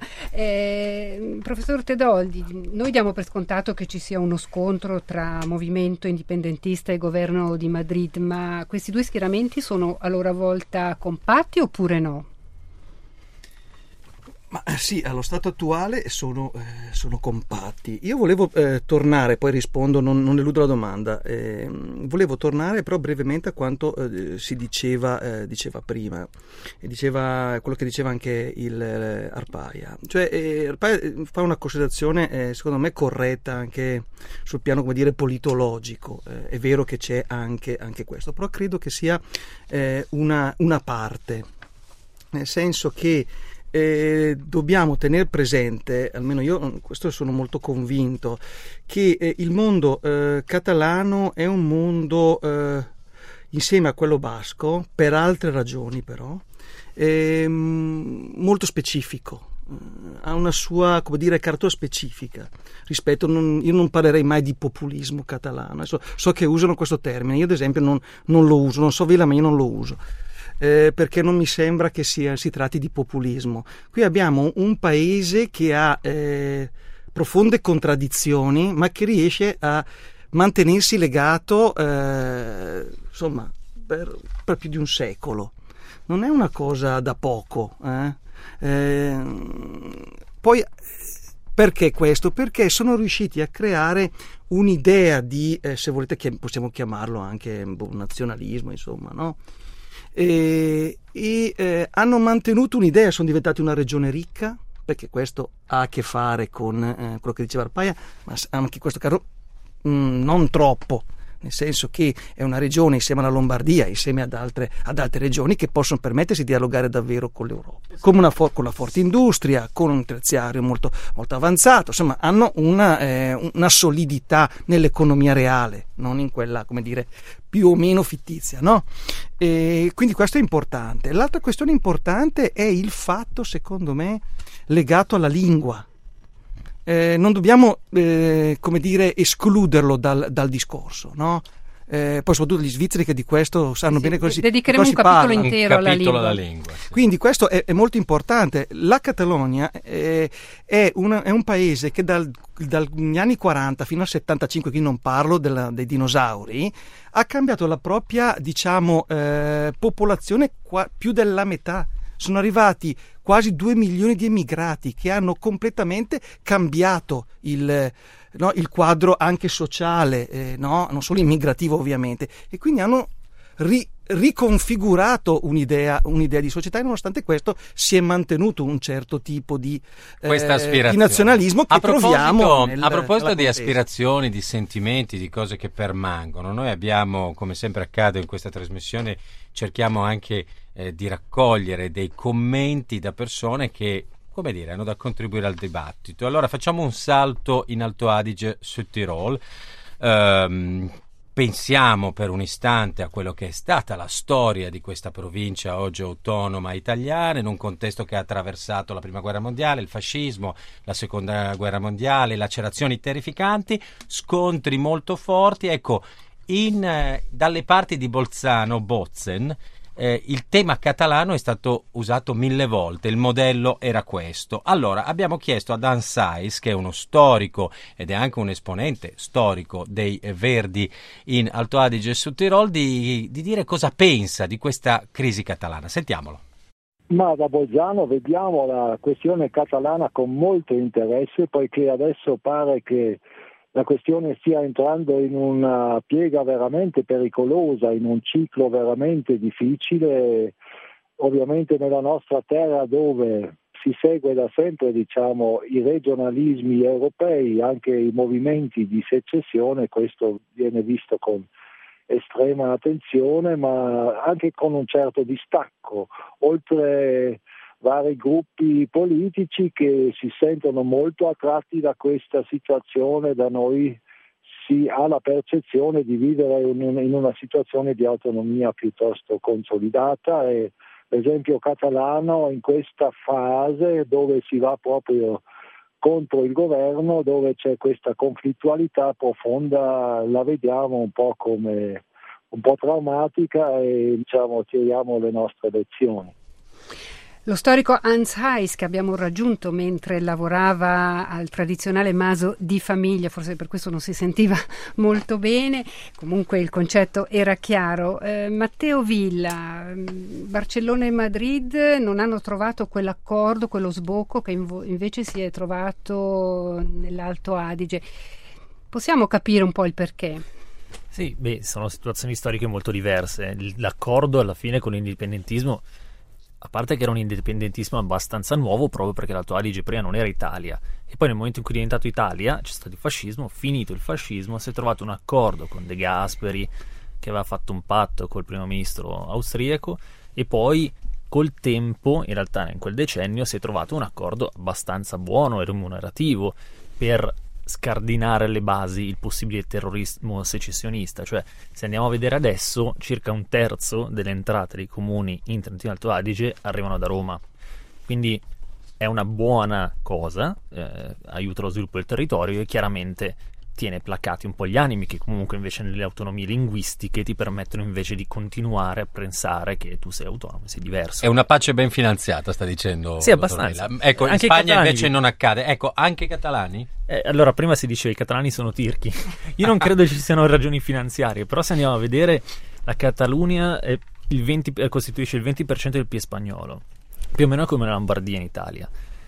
Eh, professor Tedoldi, noi diamo per scontato che ci sia uno scontro tra movimento indipendentista e governo di Madrid, ma questi due schieramenti sono a loro volta compatti oppure no? Ma Eh sì, allo stato attuale sono, eh, sono compatti. Io volevo eh, tornare, poi rispondo, non, non eludo la domanda, eh, volevo tornare però brevemente a quanto eh, si diceva, eh, diceva prima, e diceva quello che diceva anche il eh, Arpaia. Cioè eh, Arpaia fa una considerazione eh, secondo me corretta anche sul piano, come dire, politologico. Eh, è vero che c'è anche, anche questo, però credo che sia eh, una, una parte, nel senso che Eh, dobbiamo tenere presente, almeno io questo sono molto convinto, che eh, il mondo eh, catalano è un mondo eh, insieme a quello basco, per altre ragioni però, eh, molto specifico, eh, ha una sua, come dire, carattere specifica rispetto, non, io non parlerei mai di populismo catalano. Adesso so che usano questo termine, io ad esempio non, non lo uso, non so Villa, ma io non lo uso. Eh, perché non mi sembra che sia, si tratti di populismo. Qui abbiamo un paese che ha eh, profonde contraddizioni, ma che riesce a mantenersi legato eh, insomma per, per più di un secolo. Non è una cosa da poco. Eh? Eh, poi perché questo? Perché sono riusciti a creare un'idea di, eh, se volete possiamo chiamarlo anche nazionalismo, insomma, no? E, e eh, hanno mantenuto un'idea, sono diventati una regione ricca, perché questo ha a che fare con eh, quello che diceva Arpaia, ma anche in questo caso mh, non troppo, nel senso che è una regione insieme alla Lombardia, insieme ad altre, ad altre regioni che possono permettersi di dialogare davvero con l'Europa, come una for- con la forte industria, con un terziario molto, molto avanzato, insomma hanno una, eh, una solidità nell'economia reale, non in quella, come dire, più o meno fittizia, no? E quindi questo è importante. L'altra questione importante è il fatto, secondo me, legato alla lingua. Eh, non dobbiamo, eh, come dire, escluderlo dal, dal discorso, no? Eh, poi soprattutto gli svizzeri che di questo sanno sì, bene cosa si parla. Dedicheremo un capitolo intero un alla lingua. alla lingua sì. Quindi questo è, è molto importante. La Catalogna è, è, una, è un paese che dal, dagli anni quaranta fino al settantacinque, qui non parlo della, dei dinosauri, ha cambiato la propria, diciamo, eh, popolazione qua, più della metà. Sono arrivati quasi due milioni di emigrati che hanno completamente cambiato il, no, il quadro anche sociale, eh, no? Non solo immigrativo ovviamente, e quindi hanno ri, riconfigurato un'idea, un'idea di società, e nonostante questo si è mantenuto un certo tipo di, eh, di nazionalismo che a troviamo nel, a proposito di aspirazioni, di sentimenti, di cose che permangono. Noi abbiamo, come sempre accade in questa trasmissione, cerchiamo anche eh, di raccogliere dei commenti da persone che, come dire, hanno da contribuire al dibattito. Allora facciamo un salto in Alto Adige, Südtirol. Um, pensiamo per un istante a quello che è stata la storia di questa provincia oggi autonoma italiana, in un contesto che ha attraversato la prima guerra mondiale, il fascismo, la seconda guerra mondiale, lacerazioni terrificanti, scontri molto forti. Ecco, in, eh, dalle parti di Bolzano, Bozen, Eh, il tema catalano è stato usato mille volte, il modello era questo. Allora abbiamo chiesto a Dan Sais, che è uno storico ed è anche un esponente storico dei Verdi in Alto Adige e Südtirol, di, di dire cosa pensa di questa crisi catalana. Sentiamolo. Ma da Bolzano vediamo la questione catalana con molto interesse, poiché adesso pare che la questione stia entrando in una piega veramente pericolosa, in un ciclo veramente difficile, ovviamente nella nostra terra dove si segue da sempre, diciamo, i regionalismi europei, anche i movimenti di secessione, questo viene visto con estrema attenzione, ma anche con un certo distacco, oltre vari gruppi politici che si sentono molto attratti da questa situazione. Da noi si ha la percezione di vivere in una situazione di autonomia piuttosto consolidata, e l'esempio catalano in questa fase dove si va proprio contro il governo, dove c'è questa conflittualità profonda, la vediamo un po' come un po' traumatica, e diciamo tiriamo le nostre lezioni. Lo storico Hans Heiss, che abbiamo raggiunto mentre lavorava al tradizionale maso di famiglia, forse per questo non si sentiva molto bene, comunque il concetto era chiaro. Eh, Matteo Villa, Barcellona e Madrid non hanno trovato quell'accordo, quello sbocco che invo- invece si è trovato nell'Alto Adige. Possiamo capire un po' il perché? Sì, beh, sono situazioni storiche molto diverse. L'accordo alla fine con l'indipendentismo, a parte che era un indipendentismo abbastanza nuovo, proprio perché l'Alto Adige prima non era Italia, e poi nel momento in cui è diventato Italia c'è stato il fascismo, finito il fascismo si è trovato un accordo con De Gasperi, che aveva fatto un patto col primo ministro austriaco, e poi col tempo, in realtà in quel decennio, si è trovato un accordo abbastanza buono e remunerativo per scardinare alle basi il possibile terrorismo secessionista. Cioè, se andiamo a vedere adesso, circa un terzo delle entrate dei comuni in Trentino Alto Adige arrivano da Roma, quindi è una buona cosa, eh, aiuta lo sviluppo del territorio e chiaramente tiene placati un po' gli animi, che comunque invece nelle autonomie linguistiche ti permettono invece di continuare a pensare che tu sei autonomo, sei diverso. È una pace ben finanziata, sta dicendo. Sì, abbastanza. Ecco, Anche in Spagna catalani... invece non accade. Ecco, anche i catalani? Eh, allora, prima si diceva i catalani sono tirchi. Io non credo ci siano ragioni finanziarie, però se andiamo a vedere, la Catalunya è il venti, eh, costituisce il venti per cento del P I E spagnolo, più o meno come la Lombardia in Italia.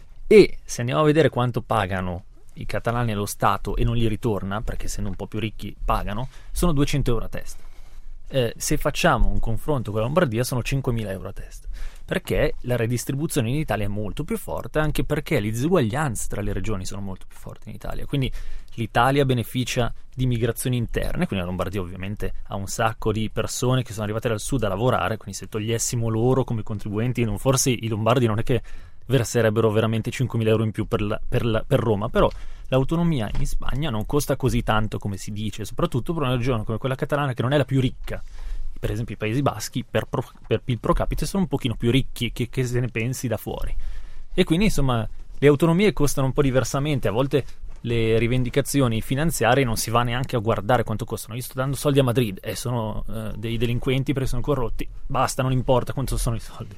E se andiamo a vedere quanto pagano i catalani allo Stato e non gli ritorna, perché essendo un po' più ricchi pagano, sono duecento euro a testa. Eh, se facciamo un confronto con la Lombardia sono cinquemila euro a testa, perché la redistribuzione in Italia è molto più forte, anche perché le disuguaglianze tra le regioni sono molto più forti in Italia. Quindi l'Italia beneficia di migrazioni interne, quindi la Lombardia ovviamente ha un sacco di persone che sono arrivate dal sud a lavorare, quindi se togliessimo loro come contribuenti, non, forse i lombardi non è che verserebbero veramente cinquemila euro in più per, la, per, la, per Roma, però l'autonomia in Spagna non costa così tanto come si dice, soprattutto per una regione come quella catalana, che non è la più ricca. Per esempio i Paesi Baschi per, pro, per P I L pro capite sono un pochino più ricchi, che, che se ne pensi da fuori, e quindi insomma le autonomie costano un po' diversamente. A volte le rivendicazioni finanziarie non si va neanche a guardare quanto costano. Io sto dando soldi a Madrid e sono eh, dei delinquenti perché sono corrotti, basta, non importa quanto sono i soldi.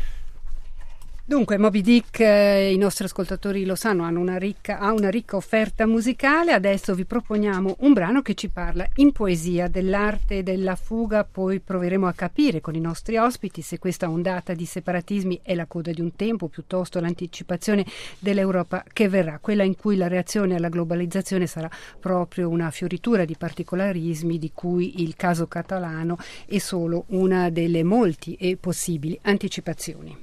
Dunque, Moby Dick, eh, i nostri ascoltatori lo sanno, hanno una ricca, ha una ricca offerta musicale. Adesso vi proponiamo un brano che ci parla in poesia dell'arte della fuga, poi proveremo a capire con i nostri ospiti se questa ondata di separatismi è la coda di un tempo, piuttosto l'anticipazione dell'Europa che verrà, quella in cui la reazione alla globalizzazione sarà proprio una fioritura di particolarismi di cui il caso catalano è solo una delle molti e possibili anticipazioni.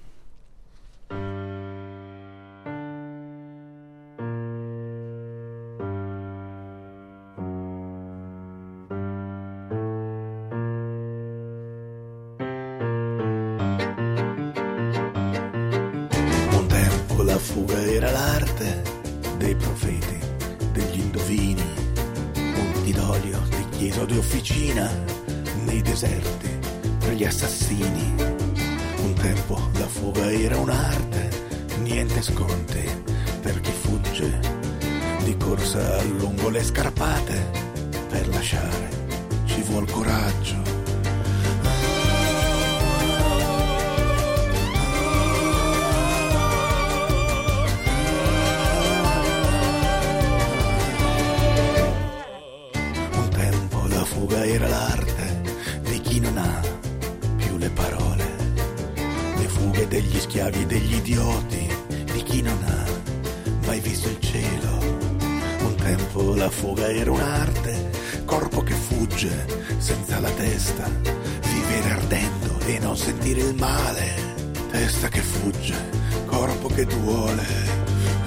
Un tempo la fuga era l'arte dei profeti, degli indovini, punti d'olio di chiesa o di officina, nei deserti, tra gli assassini. Un tempo la fuga era un'arte, niente sconti per chi fugge, di corsa lungo le scarpate, per lasciare ci vuol coraggio. Un tempo la fuga era l'arte di chi non ha più le parole, fughe degli schiavi e degli idioti, di chi non ha mai visto il cielo. Un tempo la fuga era un'arte, corpo che fugge senza la testa, vivere ardendo e non sentire il male, testa che fugge, corpo che duole.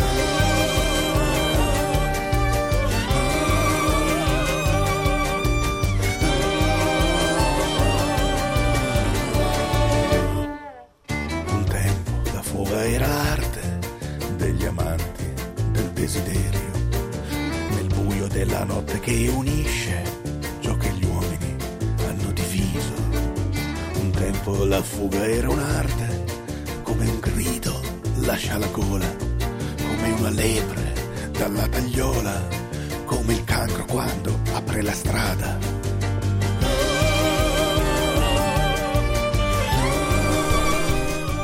Era l'arte degli amanti, del desiderio, nel buio della notte che unisce ciò che gli uomini hanno diviso. Un tempo la fuga era un'arte, come un grido lascia la gola, come una lepre dalla tagliola, come il cancro quando apre la strada.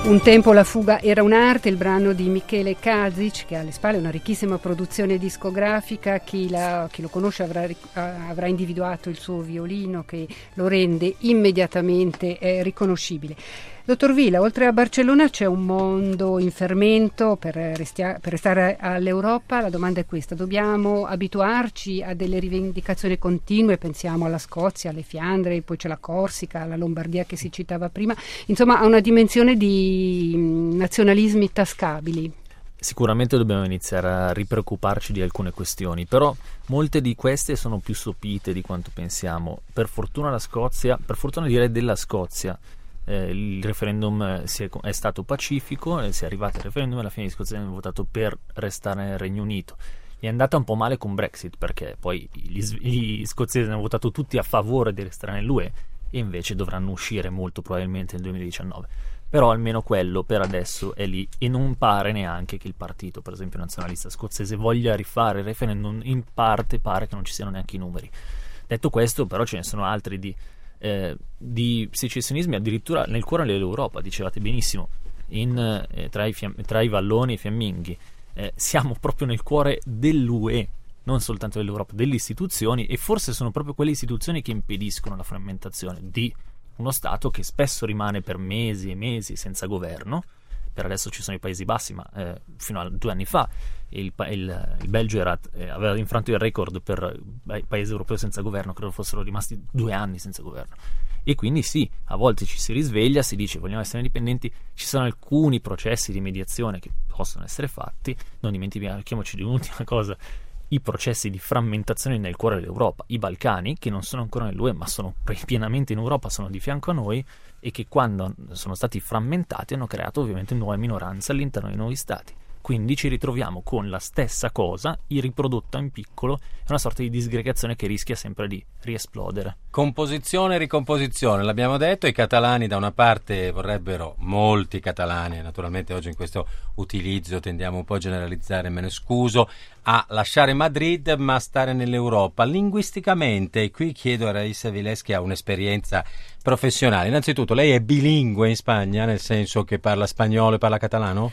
Un tempo la fuga era un'arte, il brano di Michele Kazic, che ha alle spalle una ricchissima produzione discografica. Chi, la, chi lo conosce avrà, avrà individuato il suo violino che lo rende immediatamente eh, riconoscibile. Dottor Vila, oltre a Barcellona c'è un mondo in fermento per, restia, per restare all'Europa. La domanda è questa: dobbiamo abituarci a delle rivendicazioni continue? Pensiamo alla Scozia, alle Fiandre, poi c'è la Corsica, la Lombardia che si citava prima, insomma a una dimensione di nazionalismi tascabili. Sicuramente dobbiamo iniziare a ripreoccuparci di alcune questioni, però molte di queste sono più sopite di quanto pensiamo. Per fortuna la Scozia, per fortuna direi della Scozia, Eh, il referendum si è, è stato pacifico, eh, si è arrivati al referendum e alla fine gli scozzesi hanno votato per restare nel Regno Unito. Gli è andata un po' male con Brexit, perché poi gli, gli scozzesi hanno votato tutti a favore di restare nell'U E e invece dovranno uscire molto probabilmente nel duemiladiciannove. Però almeno quello per adesso è lì, e non pare neanche che il partito, per esempio nazionalista scozzese, voglia rifare il referendum. In parte pare che non ci siano neanche i numeri. Detto questo, però, ce ne sono altri di Eh, di secessionismi addirittura nel cuore dell'Europa. Dicevate benissimo, in, eh, tra, i fiam- tra i valloni e i fiamminghi, eh, siamo proprio nel cuore dell'U E, non soltanto dell'Europa, delle istituzioni, e forse sono proprio quelle istituzioni che impediscono la frammentazione di uno Stato che spesso rimane per mesi e mesi senza governo. Per adesso ci sono i Paesi Bassi, ma eh, fino a due anni fa il, il, il Belgio era, eh, aveva infranto il record per eh, paesi europei senza governo. Credo fossero rimasti due anni senza governo. E quindi sì, a volte ci si risveglia, si dice vogliamo essere indipendenti, ci sono alcuni processi di mediazione che possono essere fatti. Non dimentichiamoci di un'ultima cosa: i processi di frammentazione nel cuore dell'Europa. I Balcani, che non sono ancora nell'U E ma sono pienamente in Europa, sono di fianco a noi, e che quando sono stati frammentati hanno creato ovviamente nuove minoranze all'interno dei nuovi stati. Quindi ci ritroviamo con la stessa cosa riprodotta in piccolo, è una sorta di disgregazione che rischia sempre di riesplodere. Composizione e ricomposizione, l'abbiamo detto. I catalani da una parte vorrebbero, molti catalani, naturalmente oggi in questo utilizzo tendiamo un po' a generalizzare, me ne scuso, a lasciare Madrid ma stare nell'Europa. Linguisticamente, e qui chiedo a Raissa Viles, che ha un'esperienza professionale. Innanzitutto, lei è bilingue in Spagna, nel senso che parla spagnolo e parla catalano?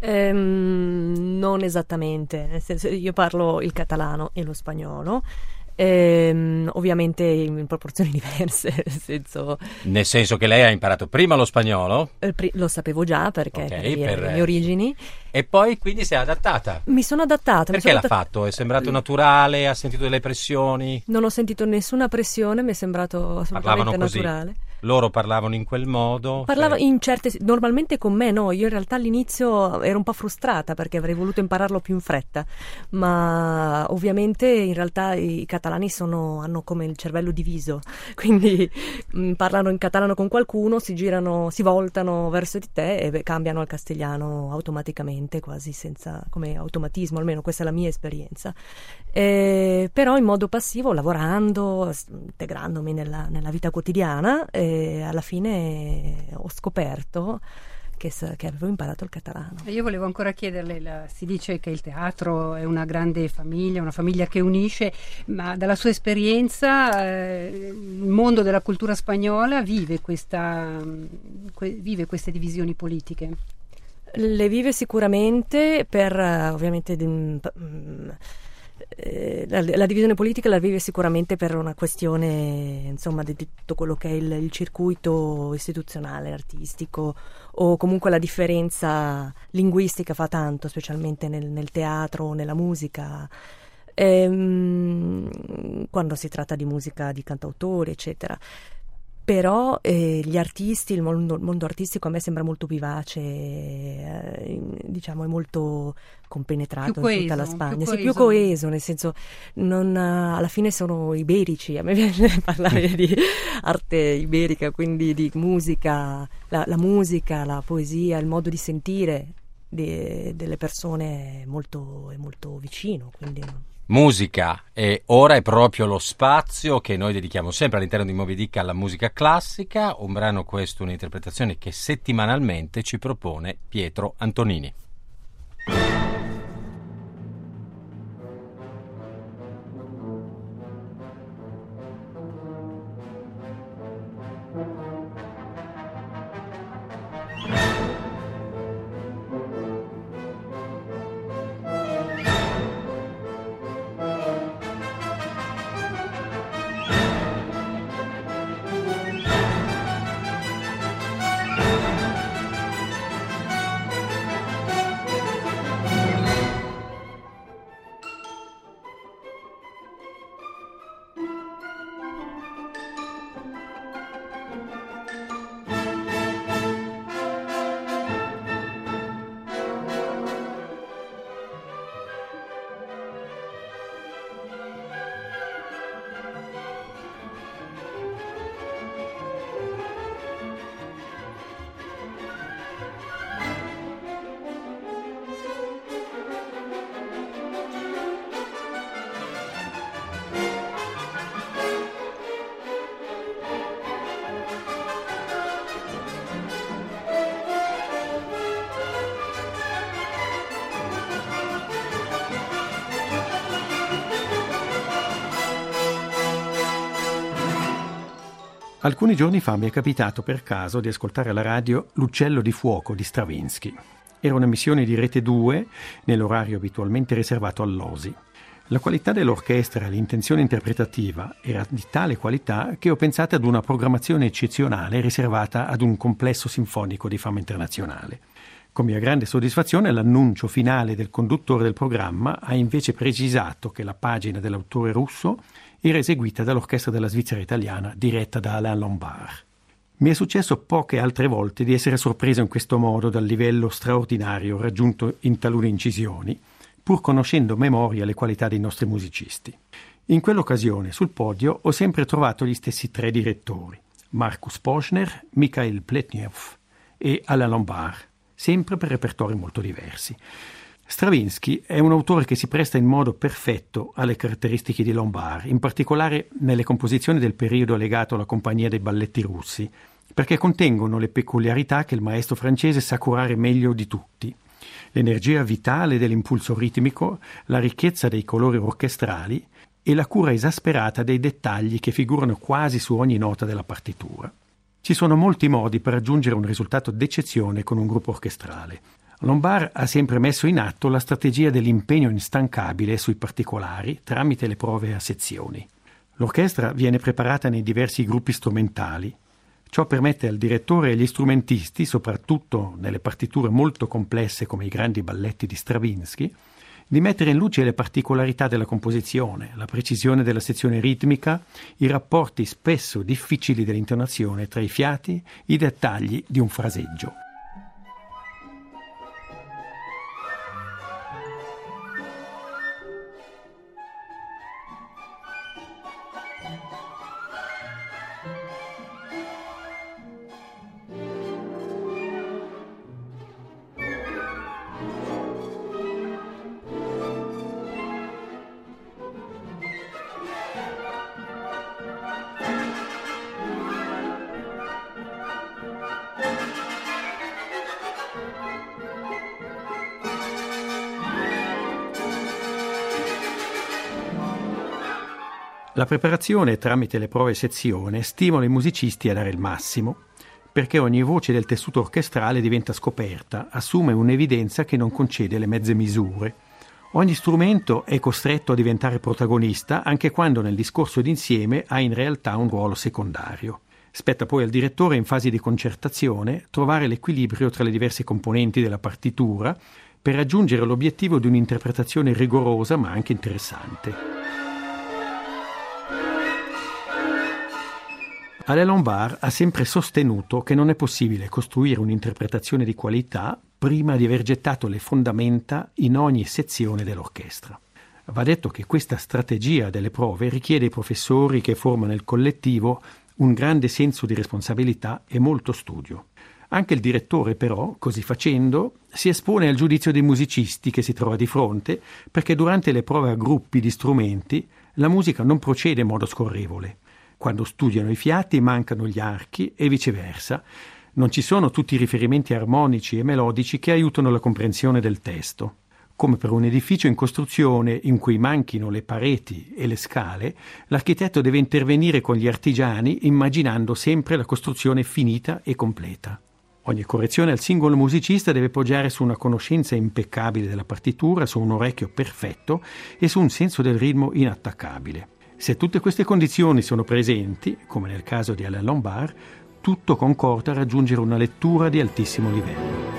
Ehm, non esattamente, nel senso, io parlo il catalano e lo spagnolo, ehm, ovviamente in proporzioni diverse, nel senso... Nel senso che lei ha imparato prima lo spagnolo? Eh, pri- lo sapevo già perché Okay, per per- le mie origini. E poi quindi si è adattata? Mi sono adattata. mi Perché sono l'ha adatta- fatto? È sembrato naturale? Ha sentito delle pressioni? Non ho sentito nessuna pressione, mi è sembrato Parlavano assolutamente così? naturale. Loro parlavano in quel modo? Parlava Cioè- in certe, normalmente con me no, io in realtà all'inizio ero un po' frustrata perché avrei voluto impararlo più in fretta, ma ovviamente in realtà i catalani sono, hanno come il cervello diviso, quindi mh, parlano in catalano con qualcuno, si girano, si voltano verso di te e beh, cambiano al castigliano automaticamente, quasi senza, come automatismo, almeno questa è la mia esperienza. Eh, però in modo passivo, lavorando, s- integrandomi nella, nella vita quotidiana, e alla fine ho scoperto che, s- che avevo imparato il catalano. E io volevo ancora chiederle, la- si dice che il teatro è una grande famiglia, una famiglia che unisce, ma dalla sua esperienza eh, il mondo della cultura spagnola vive, questa, que- vive queste divisioni politiche? Le vive sicuramente per eh, ovviamente di- mm, mm, eh, la, la divisione politica la vive sicuramente per una questione, insomma, di tutto quello che è il, il circuito istituzionale, artistico, o comunque la differenza linguistica fa tanto, specialmente nel, nel teatro, nella musica, ehm, quando si tratta di musica di cantautori, eccetera. Però eh, gli artisti, il mondo, il mondo artistico a me sembra molto vivace, eh, diciamo è molto compenetrato Più in tutta la coeso, Spagna, più sì, più coeso. coeso, nel senso non, eh, alla fine sono iberici, a me piace parlare di arte iberica, quindi di musica, la, la musica, la poesia, il modo di sentire di- delle persone è molto, è molto vicino, quindi... Musica, e ora è proprio lo spazio che noi dedichiamo sempre all'interno di Moby Dick alla musica classica, un brano questo, un'interpretazione che settimanalmente ci propone Pietro Antonini. Alcuni giorni fa mi è capitato per caso di ascoltare alla radio L'Uccello di fuoco di Stravinsky. Era un'emissione di Rete due nell'orario abitualmente riservato all'O S I. La qualità dell'orchestra e l'intenzione interpretativa era di tale qualità che ho pensato ad una programmazione eccezionale riservata ad un complesso sinfonico di fama internazionale. Con mia grande soddisfazione l'annuncio finale del conduttore del programma ha invece precisato che la pagina dell'autore russo era eseguita dall'Orchestra della Svizzera Italiana diretta da Alain Lombard. Mi è successo poche altre volte di essere sorpreso in questo modo dal livello straordinario raggiunto in talune incisioni, pur conoscendo a memoria le qualità dei nostri musicisti. In quell'occasione sul podio ho sempre trovato gli stessi tre direttori, Markus Poschner, Mikhail Pletnev e Alain Lombard, sempre per repertori molto diversi. Stravinsky è un autore che si presta in modo perfetto alle caratteristiche di Lombard, in particolare nelle composizioni del periodo legato alla compagnia dei balletti russi, perché contengono le peculiarità che il maestro francese sa curare meglio di tutti. L'energia vitale dell'impulso ritmico, la ricchezza dei colori orchestrali e la cura esasperata dei dettagli che figurano quasi su ogni nota della partitura. Ci sono molti modi per raggiungere un risultato d'eccezione con un gruppo orchestrale. Lombard ha sempre messo in atto la strategia dell'impegno instancabile sui particolari tramite le prove a sezioni. L'orchestra viene preparata nei diversi gruppi strumentali. Ciò permette al direttore e agli strumentisti, soprattutto nelle partiture molto complesse come i grandi balletti di Stravinsky, di mettere in luce le particolarità della composizione, la precisione della sezione ritmica, i rapporti spesso difficili dell'intonazione tra i fiati, i dettagli di un fraseggio. La preparazione tramite le prove sezione stimola i musicisti a dare il massimo, perché ogni voce del tessuto orchestrale diventa scoperta, assume un'evidenza che non concede le mezze misure. Ogni strumento è costretto a diventare protagonista anche quando nel discorso d'insieme ha in realtà un ruolo secondario. Spetta poi al direttore in fase di concertazione trovare l'equilibrio tra le diverse componenti della partitura per raggiungere l'obiettivo di un'interpretazione rigorosa ma anche interessante. Alain Lombard ha sempre sostenuto che non è possibile costruire un'interpretazione di qualità prima di aver gettato le fondamenta in ogni sezione dell'orchestra. Va detto che questa strategia delle prove richiede ai professori che formano il collettivo un grande senso di responsabilità e molto studio. Anche il direttore, però, così facendo, si espone al giudizio dei musicisti che si trova di fronte, perché durante le prove a gruppi di strumenti la musica non procede in modo scorrevole. Quando studiano i fiati mancano gli archi e viceversa. Non ci sono tutti i riferimenti armonici e melodici che aiutano la comprensione del testo. Come per un edificio in costruzione in cui manchino le pareti e le scale, l'architetto deve intervenire con gli artigiani immaginando sempre la costruzione finita e completa. Ogni correzione al singolo musicista deve poggiare su una conoscenza impeccabile della partitura, su un orecchio perfetto e su un senso del ritmo inattaccabile. Se tutte queste condizioni sono presenti, come nel caso di Alain Lombard, tutto concorda a raggiungere una lettura di altissimo livello.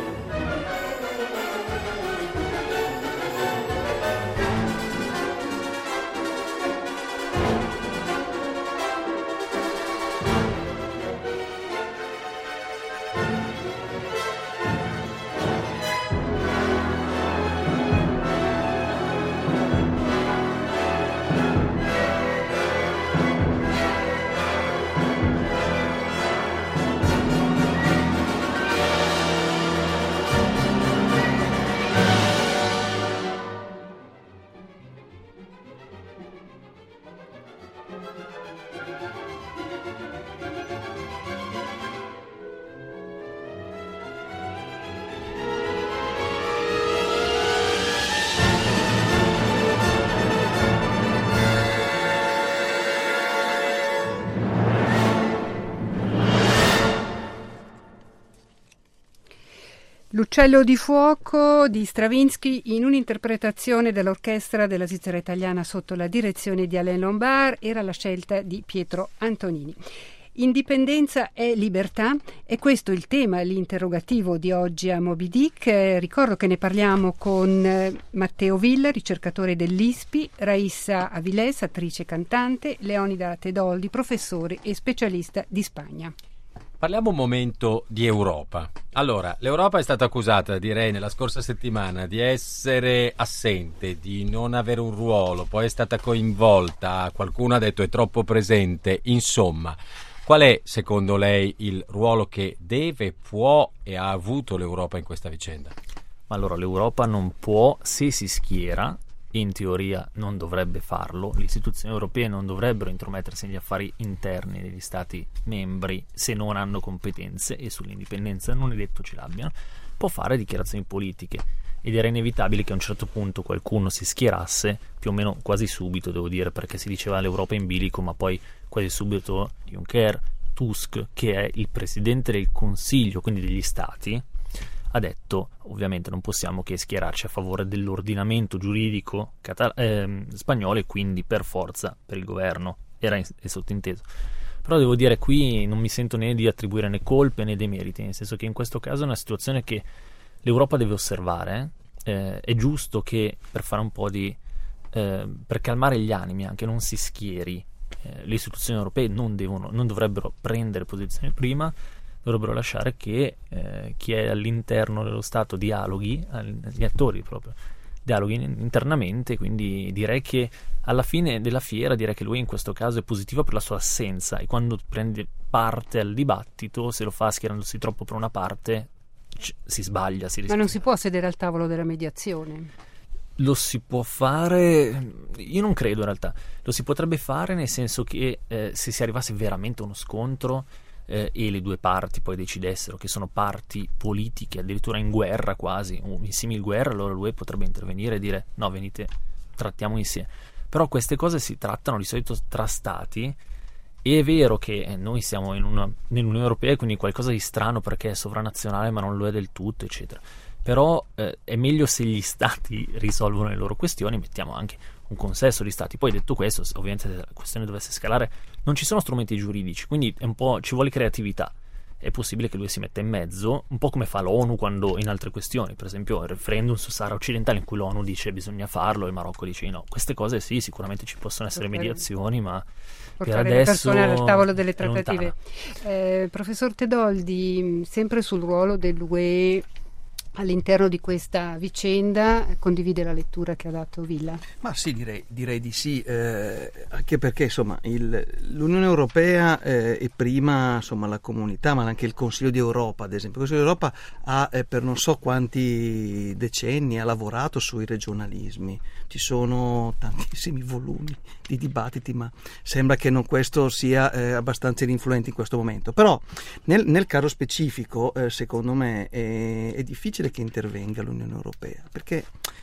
L'uccello di fuoco di Stravinsky in un'interpretazione dell'orchestra della Svizzera Italiana sotto la direzione di Alain Lombard era la scelta di Pietro Antonini. Indipendenza e libertà, è questo il tema, l'interrogativo di oggi a Moby Dick. Eh, ricordo che ne parliamo con eh, Matteo Villa, ricercatore dell'I S P I, Raissa Avilés, attrice e cantante, Leonida Tedoldi, professore e specialista di Spagna. Parliamo un momento di Europa. Allora, l'Europa è stata accusata, direi, nella scorsa settimana di essere assente, di non avere un ruolo, poi è stata coinvolta, qualcuno ha detto è troppo presente, insomma. Qual è, secondo lei, il ruolo che deve, può e ha avuto l'Europa in questa vicenda? Allora, l'Europa non può, se si schiera, in teoria non dovrebbe farlo, le istituzioni europee non dovrebbero intromettersi negli affari interni degli Stati membri se non hanno competenze, e sull'indipendenza non è detto ce l'abbiano, può fare dichiarazioni politiche. Ed era inevitabile che a un certo punto qualcuno si schierasse, più o meno quasi subito, devo dire, perché si diceva l'Europa in bilico, ma poi quasi subito Juncker, Tusk, che è il presidente del Consiglio, quindi degli Stati, ha detto ovviamente non possiamo che schierarci a favore dell'ordinamento giuridico catal- eh, spagnolo, e quindi per forza per il governo, era in- è sottinteso. Però devo dire, qui non mi sento né di attribuire né colpe né demeriti, nel senso che in questo caso è una situazione che l'Europa deve osservare. Eh, è giusto che per fare un po' di eh, per calmare gli animi anche non si schieri, eh, le istituzioni europee non devono, non dovrebbero prendere posizione prima, dovrebbero lasciare che eh, chi è all'interno dello Stato dialoghi, gli attori proprio dialoghi internamente. Quindi direi che alla fine della fiera, direi che lui in questo caso è positivo per la sua assenza, e quando prende parte al dibattito, se lo fa schierandosi troppo per una parte, si sbaglia, si rischia. Ma non si può sedere al tavolo della mediazione? Lo si può fare, io non credo in realtà, lo si potrebbe fare nel senso che eh, se si arrivasse veramente a uno scontro eh, e le due parti poi decidessero che sono parti politiche, addirittura in guerra quasi, o in simil guerra, allora lui potrebbe intervenire e dire no, venite, trattiamo insieme. Però queste cose si trattano di solito tra stati. E è vero che noi siamo in una, nell'Unione Europea, quindi qualcosa di strano perché è sovranazionale ma non lo è del tutto, eccetera. Però eh, è meglio se gli stati risolvono le loro questioni, mettiamo anche un consesso di stati. Poi detto questo, ovviamente se la questione dovesse scalare, non ci sono strumenti giuridici, quindi è un po', ci vuole creatività. È possibile che lui si metta in mezzo, un po' come fa l'ONU quando in altre questioni, per esempio il referendum su Sahara occidentale, in cui l'ONU dice bisogna farlo e il Marocco dice no. Queste cose sì, sicuramente ci possono essere mediazioni, ma portare per adesso le persone al tavolo delle trattative. Eh, professor Tedoldi, sempre sul ruolo dell'U E all'interno di questa vicenda, condivide la lettura che ha dato Villa? Ma sì, direi, direi di sì, eh, anche perché insomma il, l'Unione Europea eh, e prima insomma la comunità, ma anche il Consiglio d'Europa, ad esempio. Il Consiglio d'Europa ha eh, per non so quanti decenni ha lavorato sui regionalismi, ci sono tantissimi volumi di dibattiti, ma sembra che non questo sia eh, abbastanza influente in questo momento. Però nel, nel caso specifico, eh, secondo me è, è difficile che intervenga l'Unione Europea, perché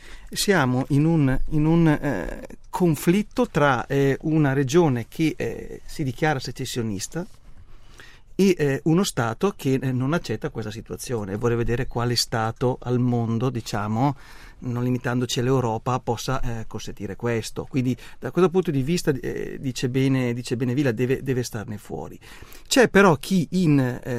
siamo in un, in un eh, conflitto tra eh, una regione che eh, si dichiara secessionista e eh, uno Stato che eh, non accetta questa situazione. Vorrei vedere quale Stato al mondo, diciamo, non limitandoci all'Europa, possa eh, consentire questo. Quindi da questo punto di vista eh, dice bene, dice bene Villa, deve, deve starne fuori. C'è però chi in,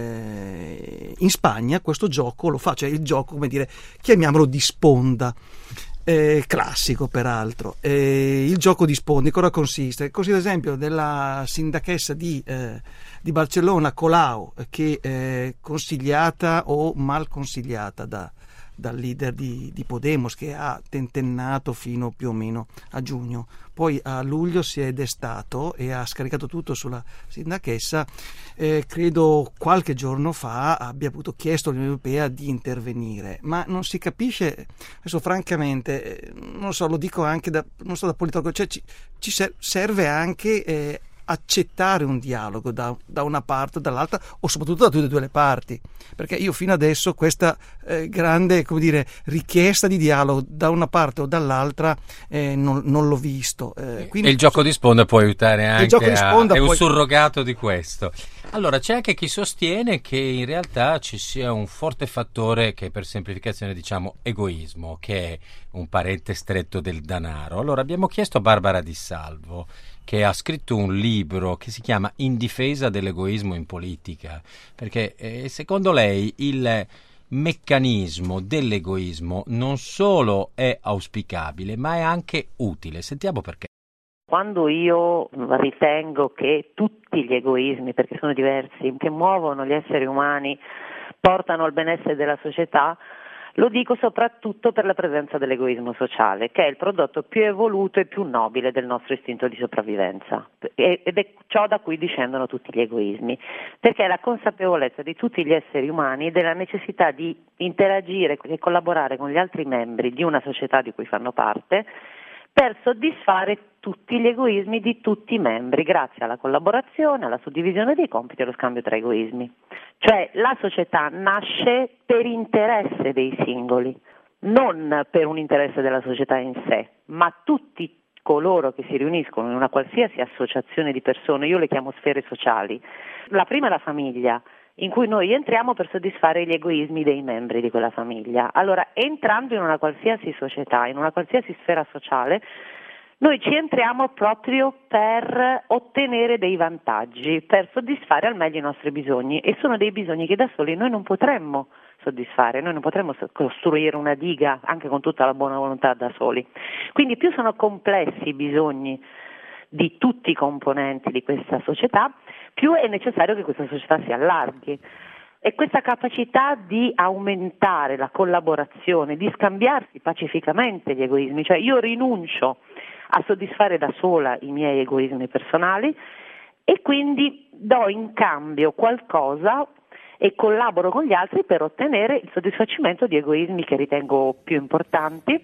eh, in Spagna questo gioco lo fa, cioè il gioco, come dire, chiamiamolo di sponda. Eh, classico peraltro, eh, il gioco di sponde, cosa consiste? Consiste ad esempio della sindachessa di, eh, di Barcellona, Colau, che è consigliata o mal consigliata da, dal leader di, di Podemos, che ha tentennato fino più o meno a giugno, poi a luglio si è destato e ha scaricato tutto sulla sindachessa. Eh, credo qualche giorno fa abbia avuto chiesto all'Unione Europea di intervenire, ma non si capisce, adesso francamente non so, lo dico anche da, non so, da politologo, cioè ci, ci serve anche eh, accettare un dialogo da, da una parte o dall'altra, o soprattutto da tutte e due le parti, perché io fino adesso questa eh, grande, come dire, richiesta di dialogo da una parte o dall'altra eh, non, non l'ho visto. Eh, quindi, e il gioco di sponda può aiutare anche, il gioco di sponda a, è un poi... surrogato di questo. Allora c'è anche chi sostiene che in realtà ci sia un forte fattore che, per semplificazione diciamo, egoismo, che è un parente stretto del denaro. Allora abbiamo chiesto a Barbara Di Salvo, che ha scritto un libro che si chiama In difesa dell'egoismo in politica, perché eh, secondo lei il meccanismo dell'egoismo non solo è auspicabile ma è anche utile. Sentiamo perché. Quando io ritengo che tutti gli egoismi, perché sono diversi, che muovono gli esseri umani, portano al benessere della società, lo dico soprattutto per la presenza dell'egoismo sociale, che è il prodotto più evoluto e più nobile del nostro istinto di sopravvivenza, ed è ciò da cui discendono tutti gli egoismi, perché è la consapevolezza di tutti gli esseri umani della necessità di interagire e collaborare con gli altri membri di una società di cui fanno parte, per soddisfare tutti gli egoismi di tutti i membri, grazie alla collaborazione, alla suddivisione dei compiti e allo scambio tra egoismi. Cioè la società nasce per interesse dei singoli, non per un interesse della società in sé, ma tutti coloro che si riuniscono in una qualsiasi associazione di persone, io le chiamo sfere sociali. La prima è la famiglia, in cui noi entriamo per soddisfare gli egoismi dei membri di quella famiglia. Allora, entrando in una qualsiasi società, in una qualsiasi sfera sociale, noi ci entriamo proprio per ottenere dei vantaggi, per soddisfare al meglio i nostri bisogni, e sono dei bisogni che da soli noi non potremmo soddisfare, noi non potremmo costruire una diga anche con tutta la buona volontà da soli. Quindi più sono complessi i bisogni di tutti i componenti di questa società, più è necessario che questa società si allarghi. E questa capacità di aumentare la collaborazione, di scambiarsi pacificamente gli egoismi, cioè io rinuncio a soddisfare da sola i miei egoismi personali e quindi do in cambio qualcosa e collaboro con gli altri per ottenere il soddisfacimento di egoismi che ritengo più importanti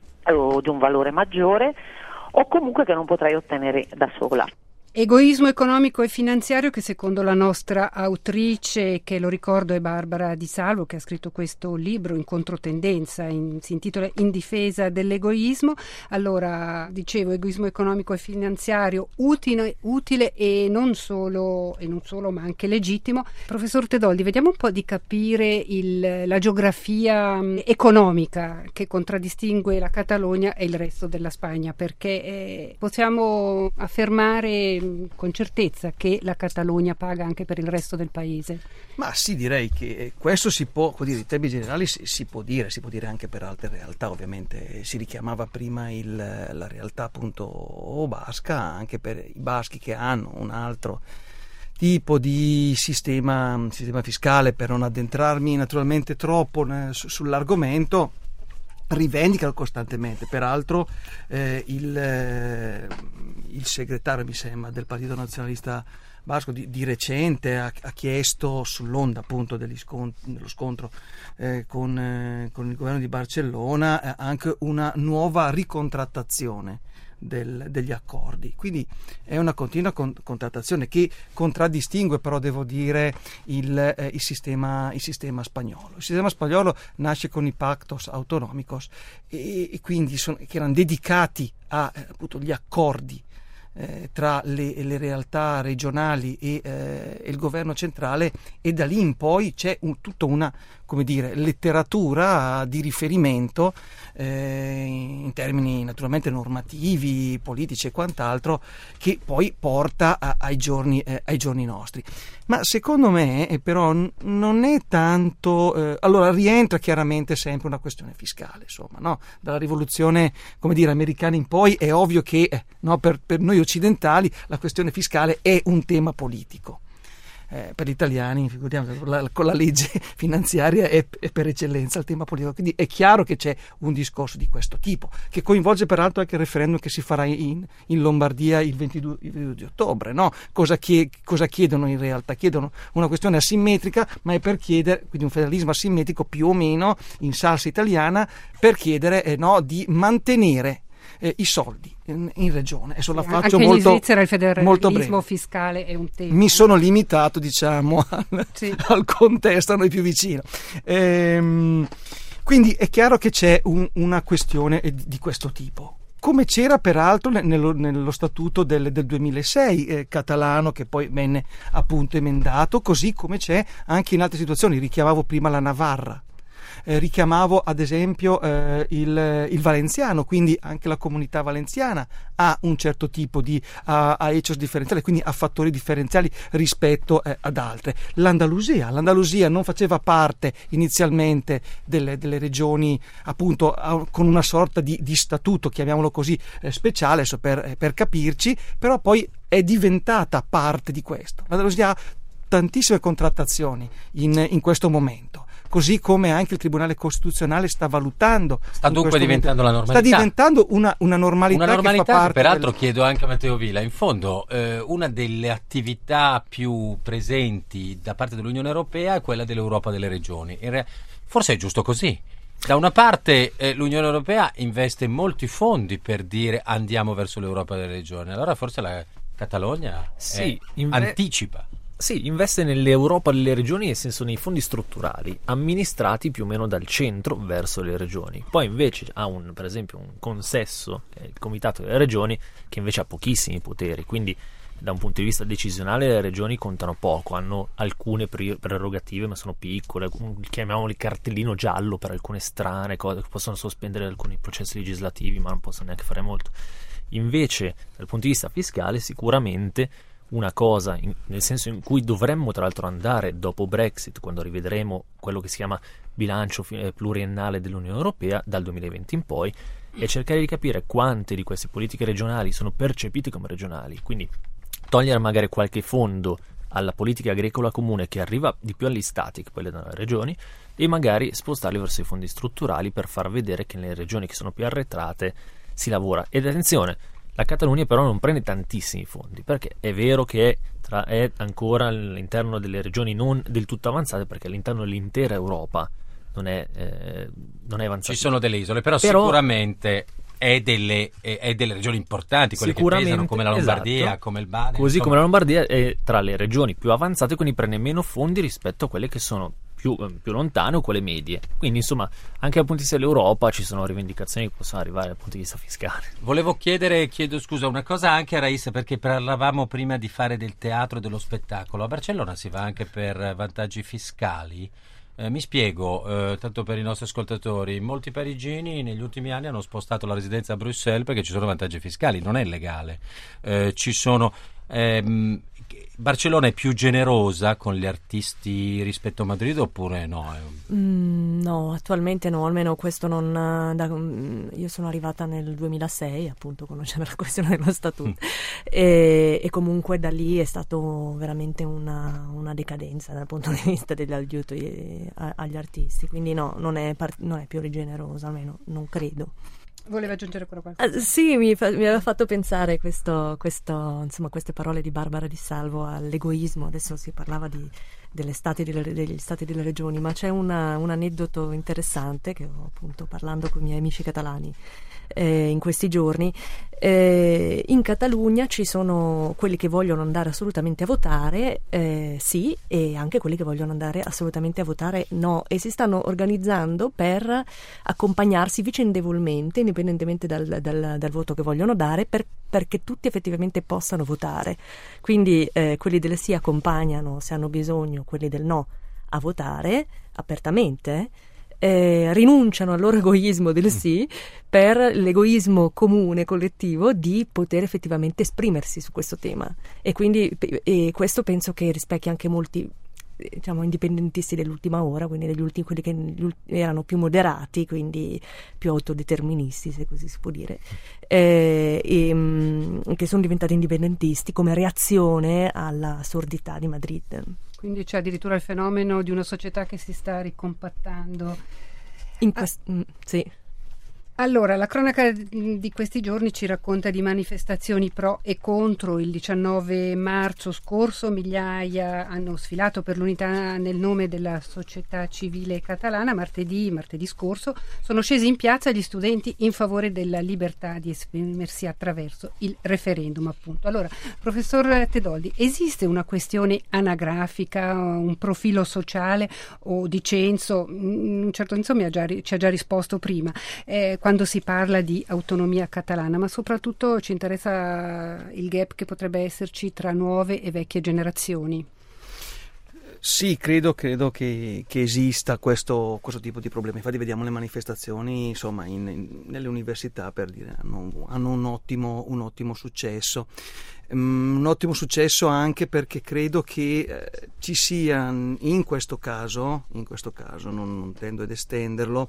o di un valore maggiore, o comunque che non potrei ottenere da sola. Egoismo economico e finanziario che secondo la nostra autrice, che lo ricordo è Barbara Di Salvo, che ha scritto questo libro in controtendenza, in, si intitola In difesa dell'egoismo. Allora, dicevo, egoismo economico e finanziario utile, utile e non solo, e non solo ma anche legittimo. Professor Tedoldi, vediamo un po' di capire il, la geografia economica che contraddistingue la Catalogna e il resto della Spagna, perché eh, possiamo affermare con certezza che la Catalogna paga anche per il resto del paese? Ma sì, direi che questo si può, può dire, in termini generali si, si può dire, si può dire anche per altre realtà. Ovviamente si richiamava prima il, la realtà appunto basca, anche per i baschi che hanno un altro tipo di sistema, sistema fiscale, per non addentrarmi naturalmente troppo sull'argomento, rivendicano costantemente. Peraltro eh, il, eh, il segretario, mi sembra, del Partito Nazionalista Basco di, di recente ha, ha chiesto, sull'onda appunto degli scont- dello scontro eh, con, eh, con il governo di Barcellona, eh, anche una nuova ricontrattazione Del, degli accordi. Quindi è una continua con, contrattazione che contraddistingue, però devo dire, il, eh, il, sistema, il sistema spagnolo. Il sistema spagnolo nasce con i pactos autonomicos e, e quindi sono, che erano dedicati a eh, appunto gli accordi eh, tra le, le realtà regionali e, eh, e il governo centrale, e da lì in poi c'è un, tutta una, come dire, letteratura di riferimento eh, in termini naturalmente normativi, politici e quant'altro, che poi porta a, ai, giorni, eh, ai giorni nostri. Ma secondo me eh, però n- non è tanto eh, allora rientra chiaramente sempre una questione fiscale, insomma, no? Dalla rivoluzione, come dire, americana in poi è ovvio che eh, no, per, per noi occidentali la questione fiscale è un tema politico. Eh, per gli italiani, figuriamoci, la, con la legge finanziaria è, è per eccellenza il tema politico, quindi è chiaro che c'è un discorso di questo tipo, che coinvolge peraltro anche il referendum che si farà in, in Lombardia il ventidue, il ventidue di ottobre, no? Cosa, chie, cosa chiedono in realtà? Chiedono una questione asimmetrica, ma è per chiedere, quindi un federalismo asimmetrico più o meno in salsa italiana, per chiedere eh, no, di mantenere eh, i soldi in, in regione. Adesso la Sì, faccio anche molto, in Svizzera il molto federalismo breve. fiscale è un tema. Mi sono limitato, diciamo, al, Sì. al contesto a noi più vicino. Ehm, quindi è chiaro che c'è un, una questione di, di questo tipo. Come c'era peraltro nello, nello statuto del, del duemilasei eh, catalano, che poi venne appunto emendato, così come c'è anche in altre situazioni. Richiamavo prima la Navarra, eh, richiamavo ad esempio eh, il, il valenziano, quindi anche la comunità valenziana ha un certo tipo di a, a hechos differenziali, quindi ha fattori differenziali rispetto eh, ad altre. L'Andalusia, l'Andalusia non faceva parte inizialmente delle, delle regioni appunto a, con una sorta di, di statuto, chiamiamolo così, eh, speciale, so per, eh, per capirci, però poi è diventata parte di questo. L'Andalusia ha tantissime contrattazioni in, in questo momento, così come anche il Tribunale Costituzionale sta valutando. Sta dunque diventando momento. la normalità. Sta diventando una, una normalità, Una normalità che fa parte peraltro del... chiedo anche a Matteo Villa, in fondo eh, una delle attività più presenti da parte dell'Unione Europea è quella dell'Europa delle regioni. In re... Forse è giusto così. Da una parte eh, l'Unione Europea investe molti fondi per dire andiamo verso l'Europa delle regioni, allora forse la Catalogna Sì, eh, inve- anticipa. Sì, investe nell'Europa delle regioni, nel senso nei fondi strutturali amministrati più o meno dal centro verso le regioni. Poi invece ha un, per esempio un consesso, che è il Comitato delle Regioni, che invece ha pochissimi poteri, quindi da un punto di vista decisionale le regioni contano poco, hanno alcune prerogative ma sono piccole, chiamiamoli il cartellino giallo per alcune strane cose, che possono sospendere alcuni processi legislativi ma non possono neanche fare molto. Invece dal punto di vista fiscale sicuramente una cosa, in, nel senso in cui dovremmo tra l'altro andare dopo Brexit, quando rivedremo quello che si chiama bilancio pluriennale dell'Unione Europea dal duemilaventi in poi, è cercare di capire quante di queste politiche regionali sono percepite come regionali, quindi togliere magari qualche fondo alla politica agricola comune che arriva di più agli stati che poi alle regioni e magari spostarli verso i fondi strutturali per far vedere che nelle regioni che sono più arretrate si lavora. Ed attenzione, la Catalogna però non prende tantissimi fondi, perché è vero che è, tra, è ancora all'interno delle regioni non del tutto avanzate, perché all'interno dell'intera Europa non è, eh, non è avanzata. Ci sono delle isole, però, però sicuramente è delle, è, è delle regioni importanti, quelle che pesano, come la Lombardia, esatto. come il Baden. Così insomma. come la Lombardia è tra le regioni più avanzate, quindi prende meno fondi rispetto a quelle che sono più, più lontane o quelle medie. Quindi insomma anche dal punto di vista dell'Europa ci sono rivendicazioni che possono arrivare dal punto di vista fiscale. Volevo chiedere, chiedo scusa, una cosa anche a Raissa, perché parlavamo prima di fare del teatro e dello spettacolo. A Barcellona si va anche per vantaggi fiscali. Eh, mi spiego, eh, tanto per i nostri ascoltatori, molti parigini negli ultimi anni hanno spostato la residenza a Bruxelles perché ci sono vantaggi fiscali, non è legale. Eh, ci sono... Ehm, Barcellona è più generosa con gli artisti rispetto a Madrid oppure no? Mm, no, attualmente no, almeno questo non... Da, io sono arrivata nel duemilasei, appunto, quando c'era la questione dello statuto, mm. e, e comunque da lì è stato veramente una, una decadenza dal punto di vista dell'aiuto agli artisti, quindi no, non è, part- non è più generosa, almeno non credo. Voleva aggiungere qualcosa? Uh, sì, mi, fa, mi aveva fatto pensare questo, questo, insomma, queste parole di Barbara Di Salvo all'egoismo. Adesso si parlava di, delle stati delle, degli stati delle regioni, ma c'è una, un aneddoto interessante che ho appunto parlando con i miei amici catalani eh, in questi giorni. Eh, in Catalogna ci sono quelli che vogliono andare assolutamente a votare eh, sì, e anche quelli che vogliono andare assolutamente a votare no, e si stanno organizzando per accompagnarsi vicendevolmente, indipendentemente dal, dal, dal voto che vogliono dare, per, perché tutti effettivamente possano votare. Quindi eh, quelli del sì accompagnano, se hanno bisogno, quelli del no a votare apertamente. Eh, rinunciano al loro egoismo del sì per l'egoismo comune, collettivo, di poter effettivamente esprimersi su questo tema. E quindi e questo penso che rispecchia anche molti, diciamo, indipendentisti dell'ultima ora, quindi degli ultimi, quelli che erano più moderati, quindi più autodeterministi, se così si può dire, eh, e mh, che sono diventati indipendentisti come reazione alla sordità di Madrid. Quindi c'è addirittura il fenomeno di una società che si sta ricompattando. In quest- ah. mm, sì. Allora, la cronaca di questi giorni ci racconta di manifestazioni pro e contro. Il diciannove marzo scorso migliaia hanno sfilato per l'unità nel nome della società civile catalana. Martedì, martedì scorso sono scesi in piazza gli studenti in favore della libertà di esprimersi attraverso il referendum, appunto. Allora, professor Tedoldi, esiste una questione anagrafica, un profilo sociale o di censo? In un certo senso mi ha già, ci ha già risposto prima. Eh, quando si parla di autonomia catalana, ma soprattutto ci interessa il gap che potrebbe esserci tra nuove e vecchie generazioni. Sì, credo, credo che, che esista questo, questo tipo di problema. Infatti vediamo le manifestazioni, insomma, in, in, nelle università, per dire, hanno, hanno un, ottimo, un ottimo successo. Um, un ottimo successo anche perché credo che eh, ci sia in questo caso, in questo caso non, non tendo ad estenderlo,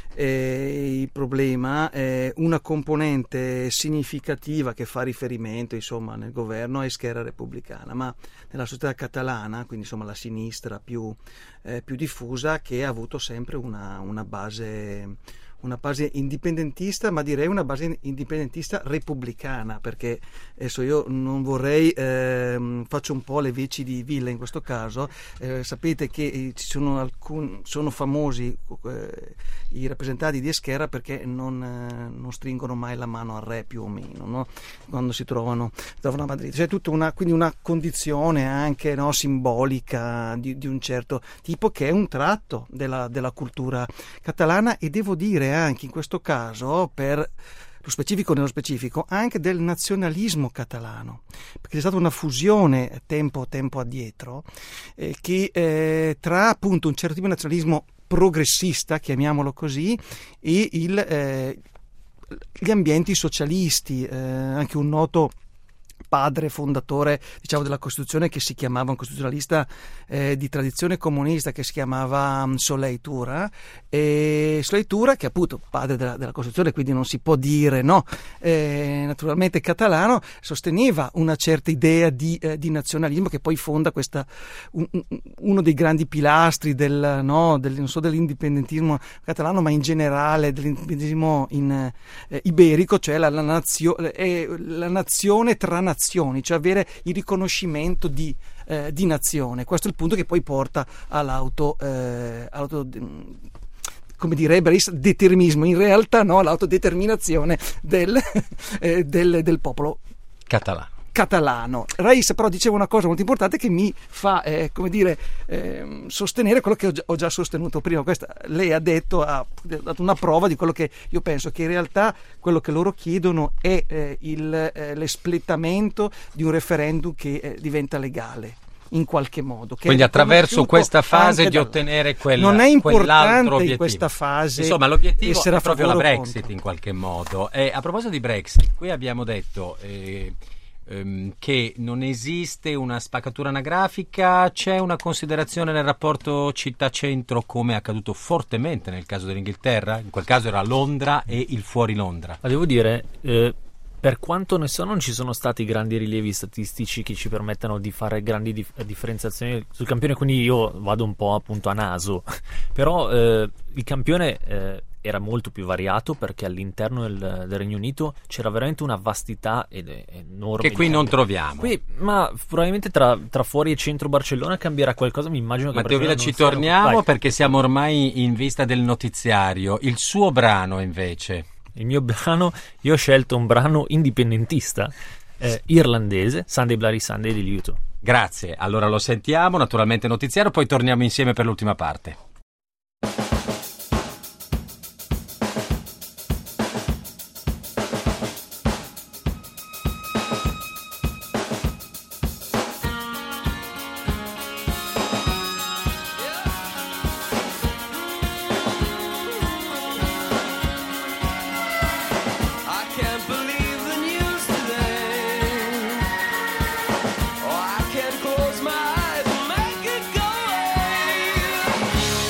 eh, il problema è una componente significativa che fa riferimento, insomma, nel governo è Esquerra Repubblicana, ma nella società catalana, quindi insomma la sinistra più, eh, più diffusa, che ha avuto sempre una, una base una base indipendentista, ma direi una base indipendentista repubblicana, perché adesso io non vorrei, eh, faccio un po' le veci di Villa in questo caso, eh, sapete che ci sono alcuni, sono famosi eh, i rappresentanti di Esquerra perché non, eh, non stringono mai la mano al re, più o meno, no? Quando si trovano, trovano a Madrid. C'è tutta una, quindi una condizione anche, no, simbolica di, di un certo tipo, che è un tratto della, della cultura catalana, e devo dire anche in questo caso, per lo specifico nello specifico, anche del nazionalismo catalano, perché c'è stata una fusione tempo, tempo addietro eh, che eh, tra appunto un certo tipo di nazionalismo progressista, chiamiamolo così, e il, eh, gli ambienti socialisti, eh, anche un noto padre fondatore, diciamo, della Costituzione, che si chiamava un costituzionalista eh, di tradizione comunista, che si chiamava um, Soleil Tura, e Soleil Tura, che appunto padre della, della Costituzione, quindi non si può dire no, eh, naturalmente catalano, sosteneva una certa idea di, eh, di nazionalismo, che poi fonda questa un, uno dei grandi pilastri del, no, del, non so, dell'indipendentismo catalano, ma in generale dell'indipendentismo in, eh, iberico, cioè la, la, nazio, eh, la nazione tra nazioni, cioè avere il riconoscimento di, eh, di nazione. Questo è il punto che poi porta all'auto, eh, all'auto come direbbe il determinismo, in realtà no, all'autodeterminazione del, eh, del, del popolo catalano. catalano. Raissa però diceva una cosa molto importante che mi fa eh, come dire eh, sostenere quello che ho già, ho già sostenuto prima. Questa, lei ha detto, ha dato una prova di quello che io penso, che in realtà quello che loro chiedono è eh, il, eh, l'espletamento di un referendum che eh, diventa legale in qualche modo, che quindi attraverso questa fase di ottenere quella, non è importante obiettivo. In questa fase, insomma, l'obiettivo essere è proprio la Brexit contro. In qualche modo. E a proposito di Brexit, qui abbiamo detto eh, ehm, che non esiste una spaccatura anagrafica, c'è una considerazione nel rapporto città-centro, come è accaduto fortemente nel caso dell'Inghilterra. In quel caso era Londra e il fuori Londra. Ma devo dire, eh, per quanto ne so, non ci sono stati grandi rilievi statistici che ci permettano di fare grandi dif- differenziazioni sul campione, quindi io vado un po' appunto a naso. Però eh, il campione eh, era molto più variato, perché all'interno del, del Regno Unito c'era veramente una vastità ed, enorme. Che qui non troviamo. Qui, ma probabilmente tra, tra fuori e centro Barcellona cambierà qualcosa, mi immagino che Matteo Villa, ci torniamo Vai. perché siamo ormai in vista del notiziario. Il suo brano invece... Il mio brano, io ho scelto un brano indipendentista eh, irlandese, Sunday Bloody Sunday di Liuto. Grazie, allora lo sentiamo, naturalmente notiziario, poi torniamo insieme per l'ultima parte. Close my eyes and make it go away.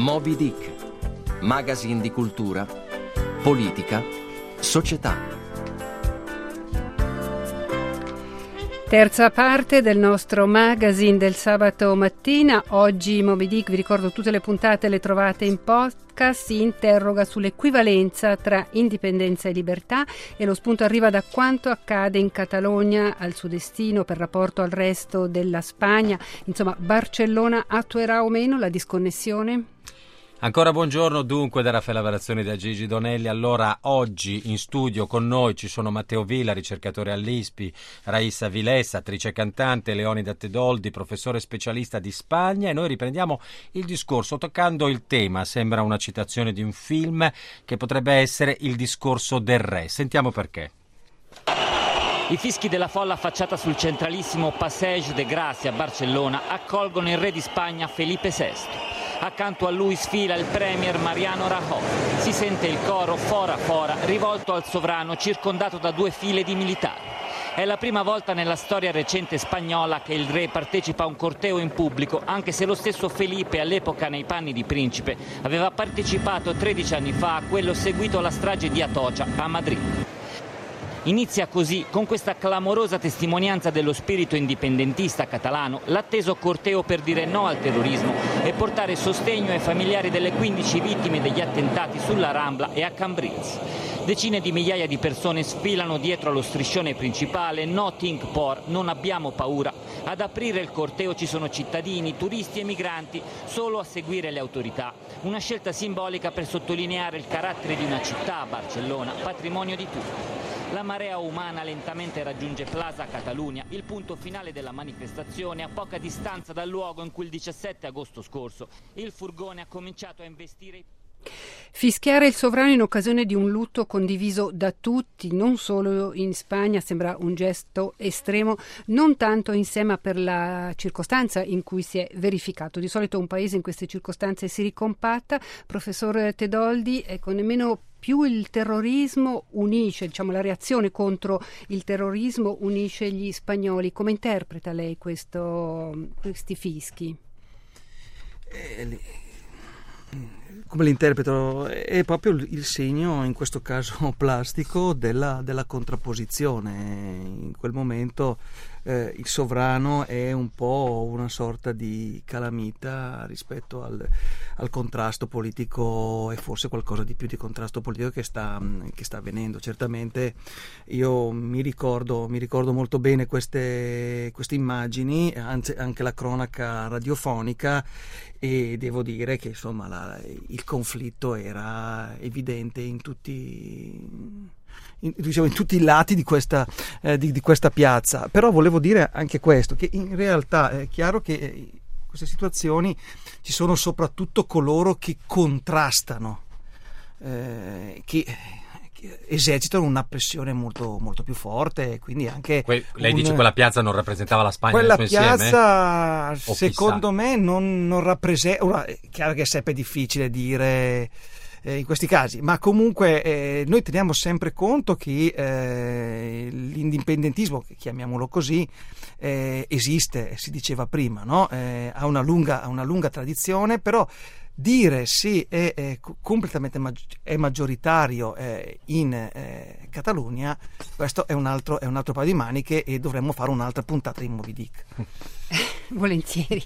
Moby Dick, magazine di cultura, politica, società. Terza parte del nostro magazine del sabato mattina. Oggi Moby Dick, vi ricordo tutte le puntate le trovate in podcast, si interroga sull'equivalenza tra indipendenza e libertà e lo spunto arriva da quanto accade in Catalogna al suo destino per rapporto al resto della Spagna. Insomma, Barcellona attuerà o meno la disconnessione? Ancora buongiorno dunque da Raffaella Verazzoni e da Gigi Donelli. Allora, oggi in studio con noi ci sono Matteo Villa, ricercatore all'I S P I, Raissa Vilés, attrice e cantante, Leonida Tedoldi, professore specialista di Spagna, e noi riprendiamo il discorso toccando il tema. Sembra una citazione di un film che potrebbe essere Il discorso del re. Sentiamo perché. I fischi della folla affacciata sul centralissimo Passeig de Gracia a Barcellona accolgono il re di Spagna Felipe sesto. Accanto a lui sfila il premier Mariano Rajoy. Si sente il coro fora fora rivolto al sovrano circondato da due file di militari. È la prima volta nella storia recente spagnola che il re partecipa a un corteo in pubblico, anche se lo stesso Felipe, all'epoca nei panni di principe, aveva partecipato tredici anni fa a quello seguito alla strage di Atocha a Madrid. Inizia così, con questa clamorosa testimonianza dello spirito indipendentista catalano, l'atteso corteo per dire no al terrorismo e portare sostegno ai familiari delle quindici vittime degli attentati sulla Rambla e a Cambrils. Decine di migliaia di persone sfilano dietro allo striscione principale No Think Por, non abbiamo paura. Ad aprire il corteo ci sono cittadini, turisti e migranti, solo a seguire le autorità. Una scelta simbolica per sottolineare il carattere di una città, Barcellona, patrimonio di tutti. La marea umana lentamente raggiunge Plaza Catalunya, il punto finale della manifestazione, a poca distanza dal luogo in cui il diciassette agosto scorso il furgone ha cominciato a investire. Fischiare il sovrano in occasione di un lutto condiviso da tutti, non solo in Spagna, sembra un gesto estremo, non tanto in sé ma per la circostanza in cui si è verificato. Di solito un paese in queste circostanze si ricompatta. Professor Tedoldi, ecco, nemmeno più il terrorismo unisce, diciamo la reazione contro il terrorismo unisce gli spagnoli. Come interpreta lei questo, questi fischi? Eh, come l'interpreto? È proprio il segno, in questo caso plastico, della, della contrapposizione. In quel momento eh, il sovrano è un po' una sorta di calamita rispetto al, al contrasto politico, e forse qualcosa di più di contrasto politico che sta, che sta avvenendo. Certamente io mi ricordo, mi ricordo molto bene queste, queste immagini, anzi anche la cronaca radiofonica, e devo dire che insomma la, il conflitto era evidente in tutti, in, diciamo, in tutti i lati di questa, eh, di, di questa piazza. Però volevo dire anche questo, che in realtà è chiaro che in queste situazioni ci sono soprattutto coloro che contrastano, eh, che esercitano una pressione molto, molto più forte, quindi anche que- lei un... dice quella piazza non rappresentava la Spagna quella nel suo piazza insieme? Secondo me non, non rappresenta. Ora è chiaro che è sempre difficile dire eh, in questi casi, ma comunque eh, noi teniamo sempre conto che eh, l'indipendentismo, chiamiamolo così, eh, esiste, si diceva prima, no? eh, ha una lunga, ha una lunga tradizione, però dire sì è, è completamente maggi- è maggioritario eh, in eh, Catalogna, questo è un altro è un altro paio di maniche, e dovremmo fare un'altra puntata di Moby Dick. Volentieri.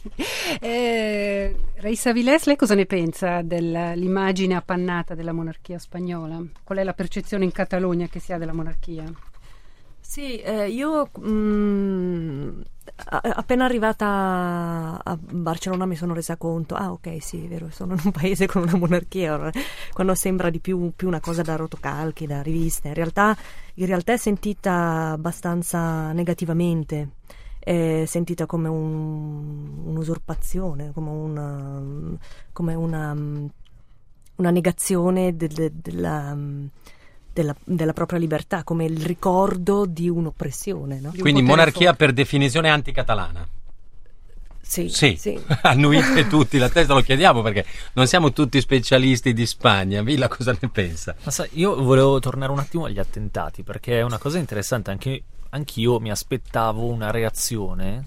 eh, Raissa Vilés, lei cosa ne pensa dell'immagine appannata della monarchia spagnola? Qual è la percezione in Catalogna che si ha della monarchia? Sì, eh, io mh, appena arrivata a Barcellona mi sono resa conto, ah ok, sì, è vero, sono in un paese con una monarchia, quando sembra di più, più una cosa da rotocalchi, da riviste. In realtà, in realtà è sentita abbastanza negativamente, è sentita come un, un'usurpazione, come una, come una, una negazione de, de, della... Della, della propria libertà, come il ricordo di un'oppressione, no? Quindi monarchia forte. Per definizione anticatalana. Sì, sì. sì. Annuite tutti la testa, lo chiediamo perché non siamo tutti specialisti di Spagna. Villa, cosa ne pensa? Ma sai, io volevo tornare un attimo agli attentati, perché è una cosa interessante. Anche anch'io mi aspettavo una reazione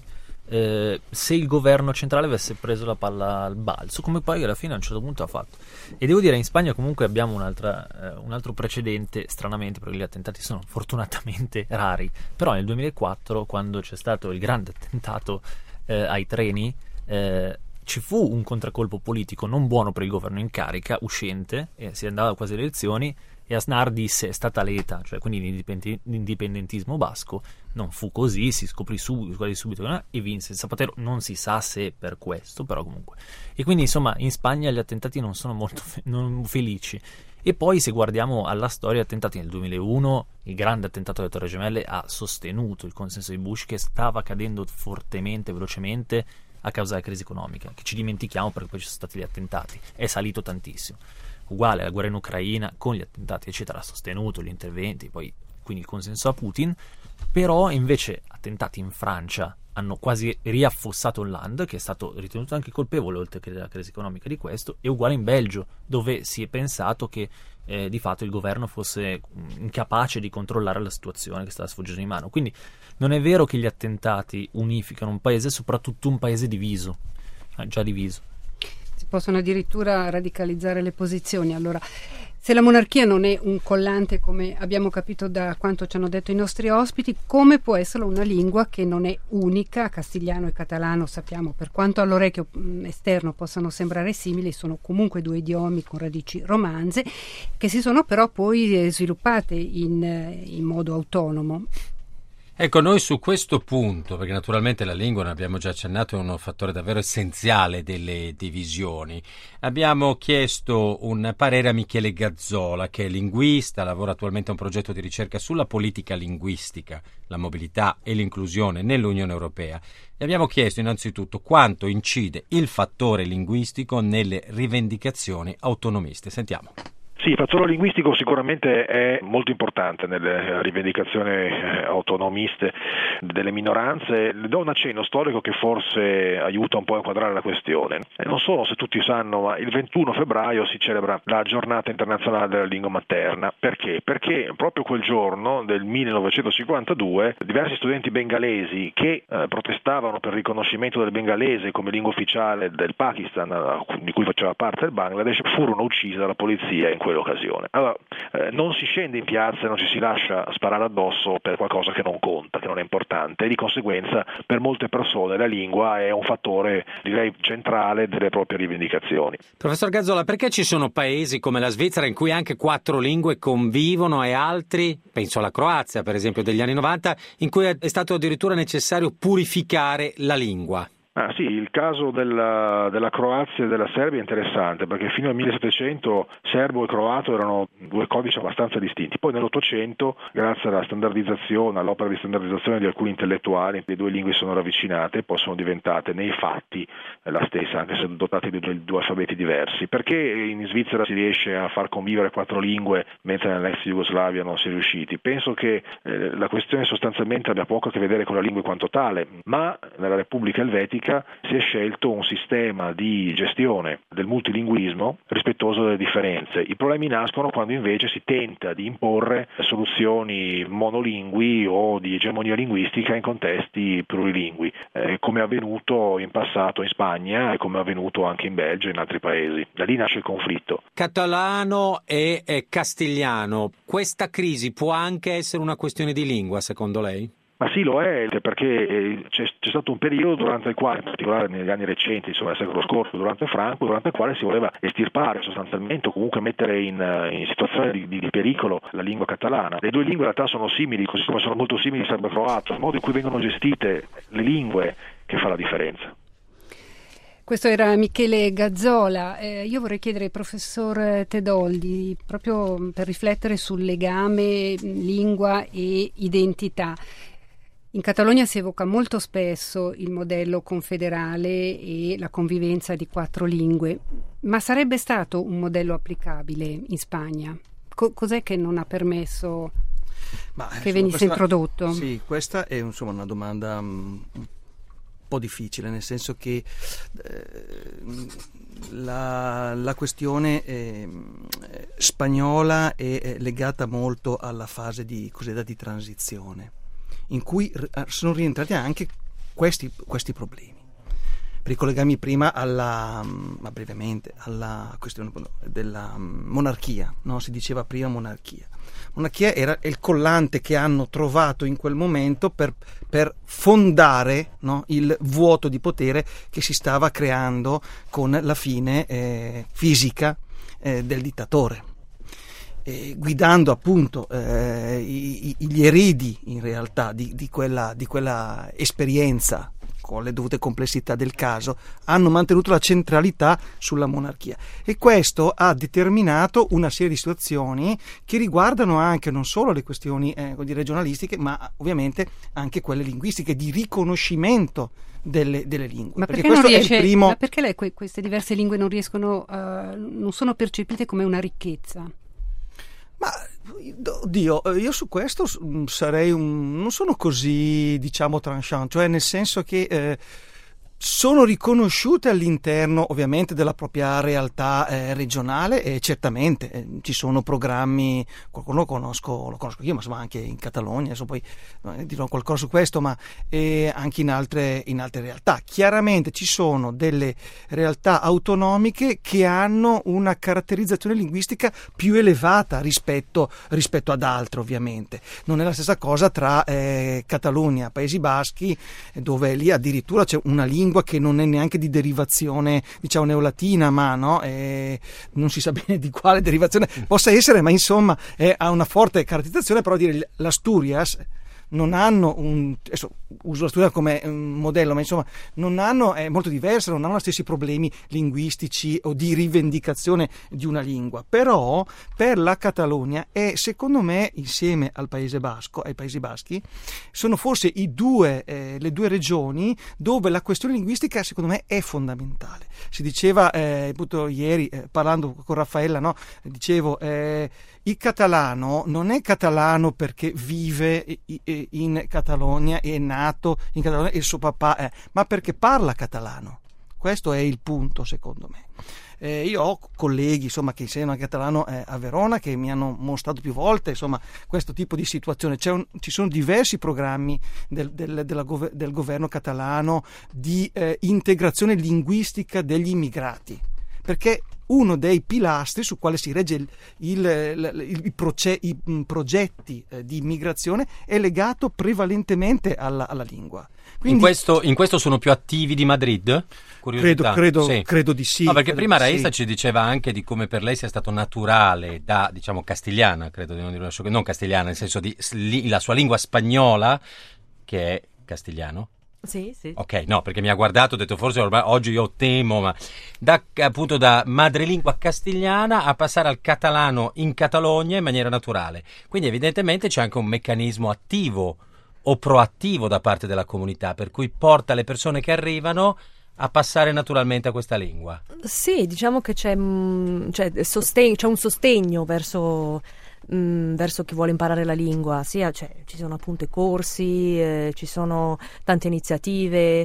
eh, se il governo centrale avesse preso la palla al balzo, come poi alla fine a un certo punto ha fatto. E devo dire, in Spagna comunque abbiamo un'altra, eh, un altro precedente, stranamente, perché gli attentati sono fortunatamente rari, però nel duemilaquattro, quando c'è stato il grande attentato eh, ai treni, eh, ci fu un contraccolpo politico non buono per il governo in carica, uscente, e si andava quasi alle elezioni, e Aznar disse è stata l'E T A, cioè quindi l'indipendentismo basco. Non fu così, si scoprì subito, quasi subito, e vinse Zapatero, non si sa se per questo, però comunque. E quindi insomma in Spagna gli attentati non sono molto fe- non felici. E poi se guardiamo alla storia, attentati nel duemilauno, il grande attentato alle Torri Gemelle ha sostenuto il consenso di Bush, che stava cadendo fortemente, velocemente a causa della crisi economica, che ci dimentichiamo perché poi ci sono stati gli attentati, è salito tantissimo. Uguale alla guerra in Ucraina, con gli attentati eccetera, ha sostenuto gli interventi, poi quindi il consenso a Putin. Però invece attentati in Francia hanno quasi riaffossato Hollande, che è stato ritenuto anche colpevole oltre che della crisi economica di questo, e uguale in Belgio, dove si è pensato che eh, di fatto il governo fosse incapace di controllare la situazione che stava sfuggendo di mano. Quindi non è vero che gli attentati unificano un paese, soprattutto un paese diviso, eh, già diviso. Si possono addirittura radicalizzare le posizioni. Allora, se la monarchia non è un collante, come abbiamo capito da quanto ci hanno detto i nostri ospiti, come può essere una lingua che non è unica? Castigliano e catalano, sappiamo, per quanto all'orecchio esterno possano sembrare simili, sono comunque due idiomi con radici romanze, che si sono però poi sviluppate in, in modo autonomo. Ecco, noi su questo punto, perché naturalmente la lingua, ne abbiamo già accennato, è uno fattore davvero essenziale delle divisioni, abbiamo chiesto un parere a Michele Gazzola, che è linguista, lavora attualmente a un progetto di ricerca sulla politica linguistica, la mobilità e l'inclusione nell'Unione Europea. E abbiamo chiesto innanzitutto quanto incide il fattore linguistico nelle rivendicazioni autonomiste. Sentiamo. Sì, il fattore linguistico sicuramente è molto importante nelle rivendicazioni autonomiste delle minoranze. Le do un accenno storico che forse aiuta un po' a inquadrare la questione. E non so se tutti sanno, ma il ventuno febbraio si celebra la giornata internazionale della lingua materna. Perché? Perché proprio quel giorno del millenovecentocinquantadue diversi studenti bengalesi che eh, protestavano per il riconoscimento del bengalese come lingua ufficiale del Pakistan, di cui faceva parte il Bangladesh, furono uccisi dalla polizia in quell'occasione. Allora, eh, non si scende in piazza e non ci si lascia sparare addosso per qualcosa che non conta, che non è importante, e di conseguenza per molte persone la lingua è un fattore, direi, centrale delle proprie rivendicazioni. Professor Gazzola, perché ci sono paesi come la Svizzera in cui anche quattro lingue convivono e altri, penso alla Croazia per esempio degli anni novanta, in cui è stato addirittura necessario purificare la lingua? Ah sì, il caso della, della Croazia e della Serbia è interessante, perché fino al millesettecento serbo e croato erano due codici abbastanza distinti. Poi nell'Ottocento, grazie alla standardizzazione, all'opera di standardizzazione di alcuni intellettuali, le due lingue sono ravvicinate e poi sono diventate nei fatti la stessa, anche se dotate di due, due alfabeti diversi. Perché in Svizzera si riesce a far convivere quattro lingue mentre nell'ex Jugoslavia non si è riusciti? Penso che eh, la questione sostanzialmente abbia poco a che vedere con la lingua in quanto tale, ma nella Repubblica Elvetica si è scelto un sistema di gestione del multilinguismo rispettoso delle differenze. I problemi nascono quando invece si tenta di imporre soluzioni monolingui o di egemonia linguistica in contesti plurilingui, eh, come è avvenuto in passato in Spagna e come è avvenuto anche in Belgio e in altri paesi. Da lì nasce il conflitto. Catalano e, e castigliano, questa crisi può anche essere una questione di lingua, secondo lei? Ma sì, lo è, perché c'è, c'è stato un periodo durante il quale, in particolare negli anni recenti, insomma nel secolo scorso, durante Franco, durante il quale si voleva estirpare sostanzialmente o comunque mettere in, in situazione di, di pericolo la lingua catalana. Le due lingue in realtà sono simili, così come sono molto simili serbo e croato, il modo in cui vengono gestite le lingue che fa la differenza. Questo era Michele Gazzola. Eh, io vorrei chiedere al professor Tedoldi, proprio per riflettere sul legame lingua e identità. In Catalogna si evoca molto spesso il modello confederale e la convivenza di quattro lingue, ma sarebbe stato un modello applicabile in Spagna? Co- cos'è che non ha permesso ma, che insomma, venisse questa, introdotto? Sì, questa è insomma una domanda um, un po' difficile, nel senso che eh, la, la questione eh, spagnola è, è legata molto alla fase di cosiddetta di transizione, in cui sono rientrati anche questi, questi problemi. Per ricollegarmi prima alla, ma brevemente, alla questione della monarchia, no? Si diceva prima monarchia. Monarchia era il collante che hanno trovato in quel momento per, per fondare, no? Il vuoto di potere che si stava creando con la fine eh, fisica eh, del dittatore. Eh, guidando appunto eh, i, gli eredi in realtà di, di, quella, di quella esperienza con le dovute complessità del caso, hanno mantenuto la centralità sulla monarchia, e questo ha determinato una serie di situazioni che riguardano anche non solo le questioni eh, regionalistiche, ma ovviamente anche quelle linguistiche, di riconoscimento delle, delle lingue. Ma perché, perché questo non riesce, è il primo... ma perché lei, que- queste diverse lingue non riescono, uh, non sono percepite come una ricchezza? Ma oddio, io su questo sarei un, non sono così, diciamo, tranchant, cioè nel senso che eh, sono riconosciute all'interno ovviamente della propria realtà eh, regionale, e certamente eh, ci sono programmi, qualcuno lo conosco, lo conosco io, ma insomma anche in Catalogna, adesso poi eh, dirò qualcosa su questo, ma eh, anche in altre, in altre realtà. Chiaramente ci sono delle realtà autonomiche che hanno una caratterizzazione linguistica più elevata rispetto, rispetto ad altre, ovviamente. Non è la stessa cosa tra eh, Catalogna, Paesi Baschi, dove lì addirittura c'è una lingua che non è neanche di derivazione, diciamo, neolatina, ma no, eh, non si sa bene di quale derivazione possa essere, ma insomma eh, ha una forte caratterizzazione. Però dire l'Asturias non hanno un, adesso uso l'Asturias come un modello, ma insomma non hanno, è molto diversa, non hanno gli stessi problemi linguistici o di rivendicazione di una lingua. Però per la Catalogna è, secondo me, insieme al Paese Basco, ai Paesi Baschi, sono forse i due, eh, le due regioni dove la questione linguistica, secondo me, è fondamentale. Si diceva eh, appunto ieri eh, parlando con Raffaella, no? Dicevo eh, il catalano non è catalano perché vive in Catalogna, è nato in Catalogna e il suo papà è, ma perché parla catalano. Questo è il punto, secondo me. Eh, io ho colleghi, insomma, che insegnano catalano eh, a Verona, che mi hanno mostrato più volte, insomma, questo tipo di situazione. C'è un, ci sono diversi programmi del, del, della, del governo catalano di eh, integrazione linguistica degli immigrati, perché uno dei pilastri su quale si regge il, il, il, il proce, i progetti eh, di immigrazione è legato prevalentemente alla, alla lingua. Quindi, in, questo, in questo sono più attivi di Madrid? Credo, credo, sì. credo di sì. No, perché prima Raissa sì. ci diceva anche di come per lei sia stato naturale da, diciamo, castigliana, credo di non dire una sciocchezza, non castigliana, nel senso di li, la sua lingua spagnola, che è castigliano. Sì, sì. Ok, no, perché mi ha guardato, ho detto forse ormai oggi io temo, ma da, appunto da madrelingua castigliana a passare al catalano in Catalogna in maniera naturale. Quindi evidentemente c'è anche un meccanismo attivo o proattivo da parte della comunità, per cui porta le persone che arrivano a passare naturalmente a questa lingua. Sì, diciamo che c'è, c'è, sostegno, c'è un sostegno verso... Mh, verso chi vuole imparare la lingua, sia, cioè, ci sono appunto i corsi, eh, ci sono tante iniziative,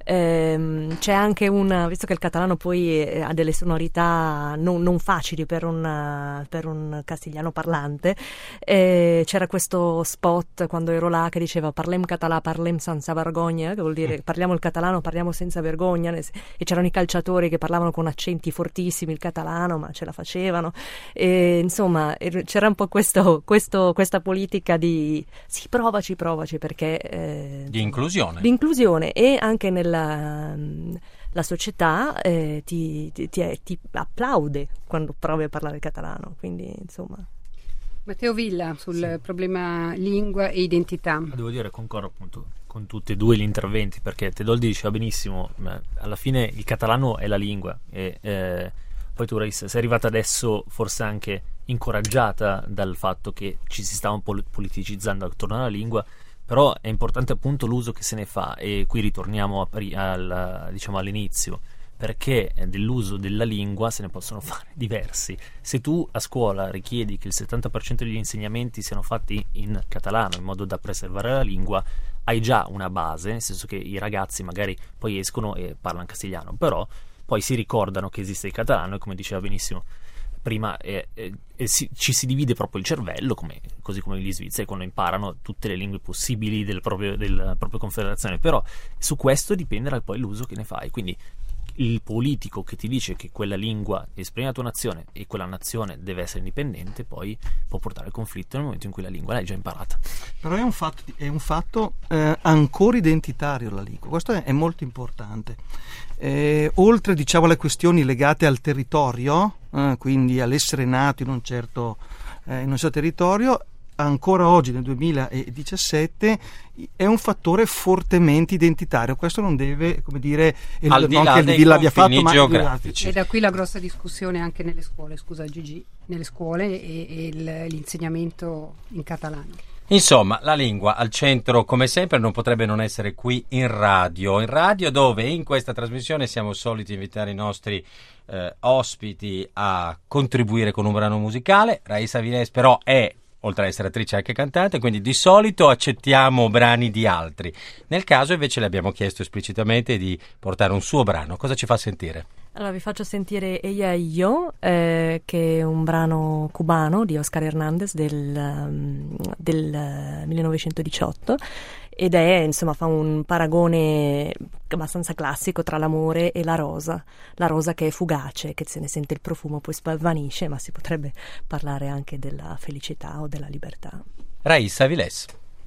ehm, c'è anche una, visto che il catalano poi eh, ha delle sonorità non, non facili per un, per un castigliano parlante, eh, c'era questo spot quando ero là che diceva parlem català, parlem senza vergogna, che vuol dire parliamo il catalano, parliamo senza vergogna, e c'erano i calciatori che parlavano con accenti fortissimi il catalano, ma ce la facevano, e, insomma c'era un po' questo, questo, questa politica di sì, provaci, provaci, perché eh, di inclusione di inclusione e anche nella la società eh, ti, ti, ti, ti applaude quando provi a parlare catalano, quindi insomma. Matteo Villa sul sì. problema lingua e identità. Devo dire, concordo appunto con tutti e due gli interventi, perché Tedoldi diceva benissimo, alla fine il catalano è la lingua e eh, poi tu Raissa, sei arrivata adesso forse anche incoraggiata dal fatto che ci si sta un po' politicizzando attorno alla lingua, però è importante appunto l'uso che se ne fa, e qui ritorniamo a, al, diciamo all'inizio, perché dell'uso della lingua se ne possono fare diversi. Se tu a scuola richiedi che il settanta per cento degli insegnamenti siano fatti in catalano in modo da preservare la lingua, hai già una base, nel senso che i ragazzi magari poi escono e parlano castigliano, però poi si ricordano che esiste il catalano, e come diceva benissimo prima eh, eh, si, ci si divide proprio il cervello, come, così come gli svizzeri quando imparano tutte le lingue possibili del proprio, della propria confederazione, però su questo dipenderà poi l'uso che ne fai. Quindi il politico che ti dice che quella lingua esprime la tua nazione e quella nazione deve essere indipendente, poi può portare al conflitto nel momento in cui la lingua l'hai già imparata. Però è un fatto, è un fatto eh, ancora identitario la lingua, questo è, è molto importante. Eh, oltre diciamo alle questioni legate al territorio, eh, quindi all'essere nato in un certo, eh, in un certo territorio, ancora oggi nel duemiladiciassette è un fattore fortemente identitario. Questo non deve, come dire, al di là che dei il l'abbia fatto, geografici. E da qui la grossa discussione anche nelle scuole, scusa Gigi, nelle scuole e, e il, l'insegnamento in catalano. Insomma, la lingua al centro, come sempre, non potrebbe non essere qui in radio. In radio dove in questa trasmissione siamo soliti invitare i nostri eh, ospiti a contribuire con un brano musicale. Raissa Avilés però è, oltre ad essere attrice, anche cantante, quindi di solito accettiamo brani di altri. Nel caso invece le abbiamo chiesto esplicitamente di portare un suo brano. Cosa ci fa sentire? Allora vi faccio sentire Ella y Yo, eh, che è un brano cubano di Oscar Hernández del, um, del millenovecentodiciotto, ed è, insomma, fa un paragone abbastanza classico tra l'amore e la rosa. La rosa che è fugace, che se ne sente il profumo poi svanisce, ma si potrebbe parlare anche della felicità o della libertà. Raissa Avilés.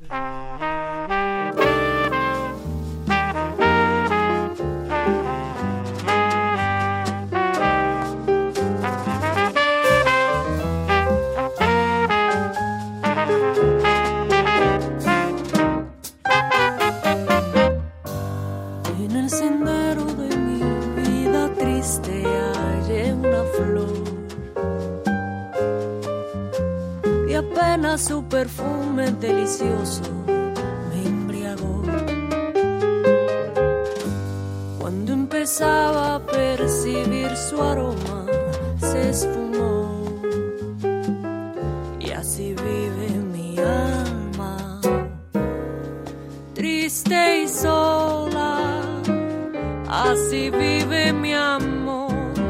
Su perfume delicioso me embriagó. Cuando empezaba a percibir su aroma, se esfumó. Y así vive mi alma, triste y sola. Así vive mi amor,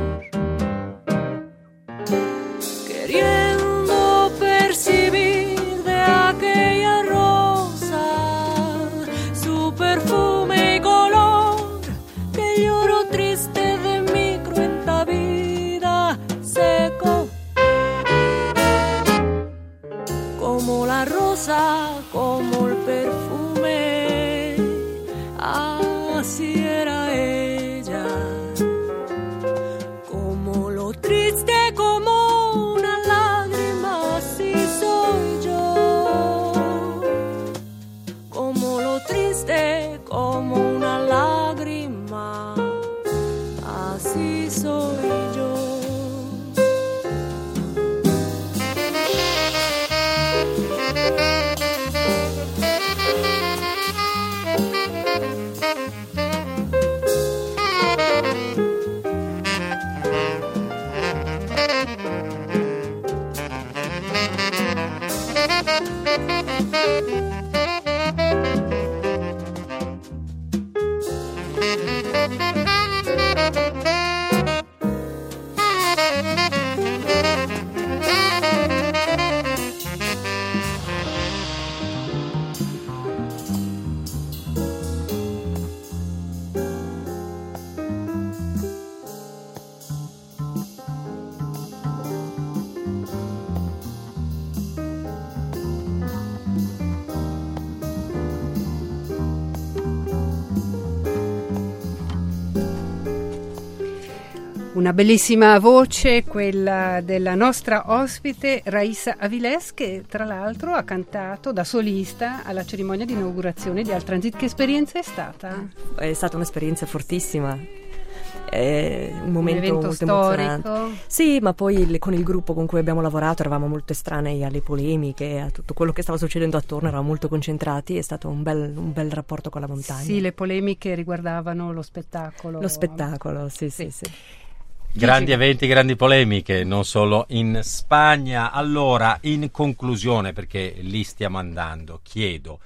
queriendo percibir perfume y color, que lloro triste de mi cruenta vida seco. Como la rosa, como el perfume, así era ella. Como lo triste, como una lágrima, así soy yo. Como lo triste, como una lágrima, así soy yo. Una bellissima voce, quella della nostra ospite Raissa Avilés, che tra l'altro ha cantato da solista alla cerimonia di inaugurazione di Al Transit. Che esperienza è stata? È stata un'esperienza fortissima. È un momento un evento molto storico. emozionante. Sì, ma poi il, con il gruppo con cui abbiamo lavorato eravamo molto estranei alle polemiche, a tutto quello che stava succedendo attorno, eravamo molto concentrati, è stato un bel, un bel rapporto con la montagna. Sì, le polemiche riguardavano lo spettacolo. Lo spettacolo, sì, sì, sì. sì. Grandi eventi, grandi polemiche, non solo in Spagna. Allora, in conclusione, perché lì stiamo andando, chiedo,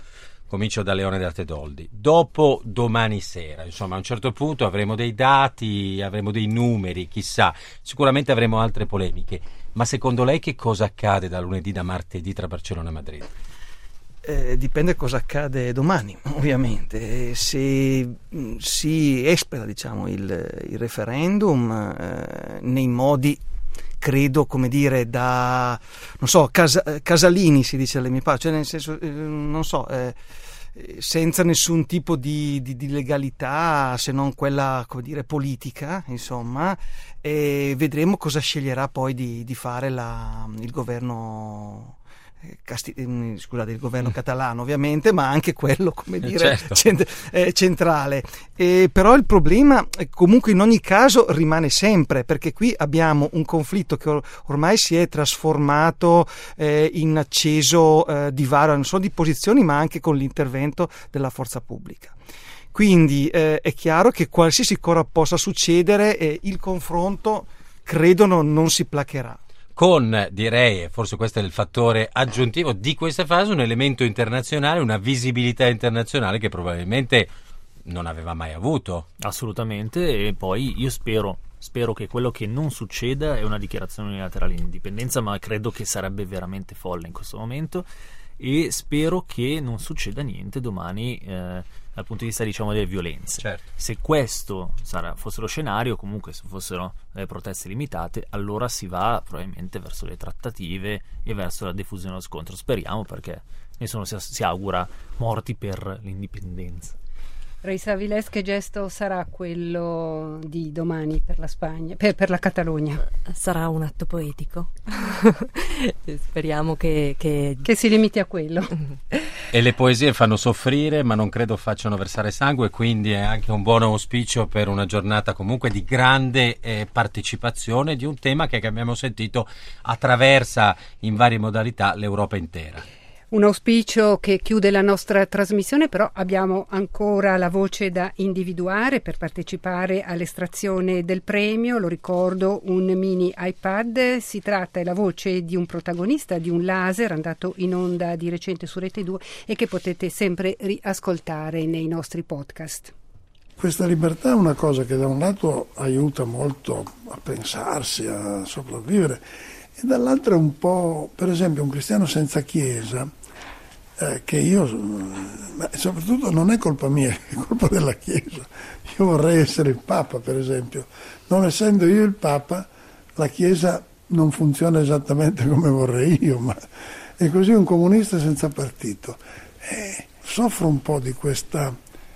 Comincio da Leone da Tedoldi. Dopo domani sera, insomma, a un certo punto avremo dei dati, avremo dei numeri, chissà, sicuramente avremo altre polemiche. Ma secondo lei che cosa accade da lunedì, da martedì tra Barcellona e Madrid? Eh, dipende cosa accade domani, ovviamente. Se mh, si espera, diciamo, il, il referendum eh, nei modi, credo, come dire, da, non so, casa, Casalini si dice alle mie parti, cioè nel senso, eh, non so, eh, senza nessun tipo di, di, di legalità, se non quella, come dire, politica, insomma, e vedremo cosa sceglierà poi di, di fare la, il governo. Casti- scusate, il governo catalano ovviamente, ma anche quello, come dire, certo. cent- eh, centrale. E però il problema eh, comunque in ogni caso rimane sempre, perché qui abbiamo un conflitto che or- ormai si è trasformato eh, in acceso eh, divario, non solo di posizioni, ma anche con l'intervento della forza pubblica. Quindi eh, è chiaro che qualsiasi cosa possa succedere, eh, il confronto credo non, non si placherà. Con, direi, e forse questo è il fattore aggiuntivo di questa fase, un elemento internazionale, una visibilità internazionale che probabilmente non aveva mai avuto. Assolutamente, e poi io spero, spero che quello che non succeda è una dichiarazione unilaterale di indipendenza, ma credo che sarebbe veramente folle in questo momento, e spero che non succeda niente domani eh, dal punto di vista, diciamo, delle violenze. Certo. Se questo sarà, fosse lo scenario, comunque se fossero delle proteste limitate, allora si va probabilmente verso le trattative e verso la diffusione dello scontro. Speriamo, perché nessuno si, si augura morti per l'indipendenza. Reis Avilés, che gesto sarà quello di domani per la Spagna, per, per la Catalogna? Sarà un atto poetico. Speriamo che, che... che si limiti a quello. E le poesie fanno soffrire, ma non credo facciano versare sangue, quindi è anche un buon auspicio per una giornata comunque di grande eh, partecipazione di un tema che, che abbiamo sentito attraversa in varie modalità l'Europa intera. Un auspicio che chiude la nostra trasmissione, però abbiamo ancora la voce da individuare per partecipare all'estrazione del premio. Lo ricordo, un mini iPad. Si tratta della voce di un protagonista di un laser andato in onda di recente su Rete due e che potete sempre riascoltare nei nostri podcast. Questa libertà è una cosa che da un lato aiuta molto a pensarsi, a sopravvivere, e dall'altro è un po', per esempio, un cristiano senza chiesa, eh, che io, ma soprattutto non è colpa mia, è colpa della chiesa. Io vorrei essere il Papa, per esempio. Non essendo io il Papa, la chiesa non funziona esattamente come vorrei io, ma è così un comunista senza partito. E soffro un po' di questa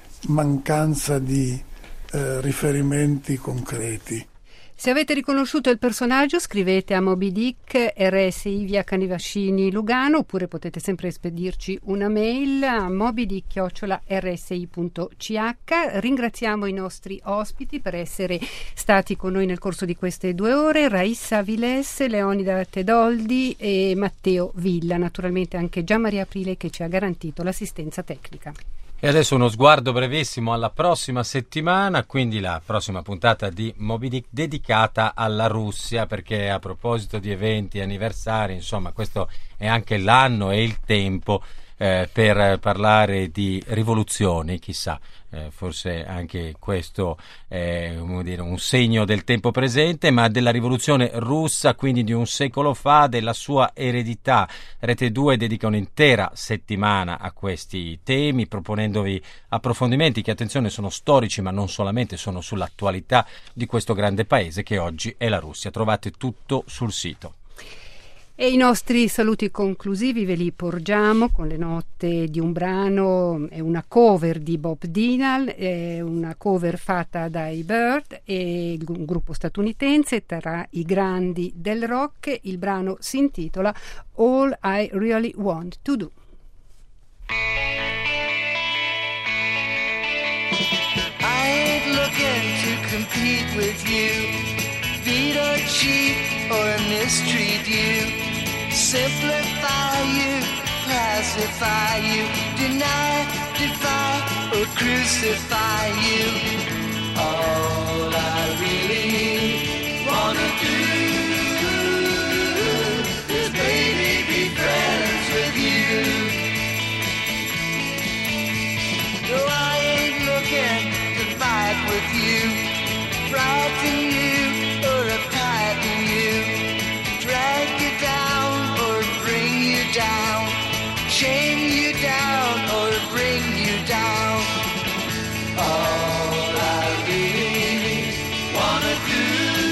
mancanza di eh, riferimenti concreti. Se avete riconosciuto il personaggio, scrivete a Moby Dick, R S I via Canivascini Lugano, oppure potete sempre spedirci una mail a mobydick chiocciola r s i punto c h. Ringraziamo i nostri ospiti per essere stati con noi nel corso di queste due ore, Raissa Avilés, Leonida Tedoldi e Matteo Villa, naturalmente anche Gian Maria Aprile che ci ha garantito l'assistenza tecnica. E adesso uno sguardo brevissimo alla prossima settimana, quindi la prossima puntata di Moby Dick dedicata alla Russia, perché a proposito di eventi, anniversari, insomma questo è anche l'anno e il tempo eh, per parlare di rivoluzioni, chissà, eh, forse anche questo è come dire, un segno del tempo presente, ma della rivoluzione russa, quindi di un secolo fa, della sua eredità. Rete due dedica un'intera settimana a questi temi, proponendovi approfondimenti che, attenzione, sono storici, ma non solamente, sono sull'attualità di questo grande paese che oggi è la Russia. Trovate tutto sul sito. E i nostri saluti conclusivi ve li porgiamo con le note di un brano, è una cover di Bob Dylan, è una cover fatta dai Bird, e un gruppo statunitense tra i grandi del rock. Il brano si intitola All I Really Want to Do. I ain't looking to compete with you, beat or cheat or mistreat you, simplify you, pacify you, deny, defy or crucify you. All I really wanna do is baby be friends with you. down, chain you down, or bring you down. All I really wanna do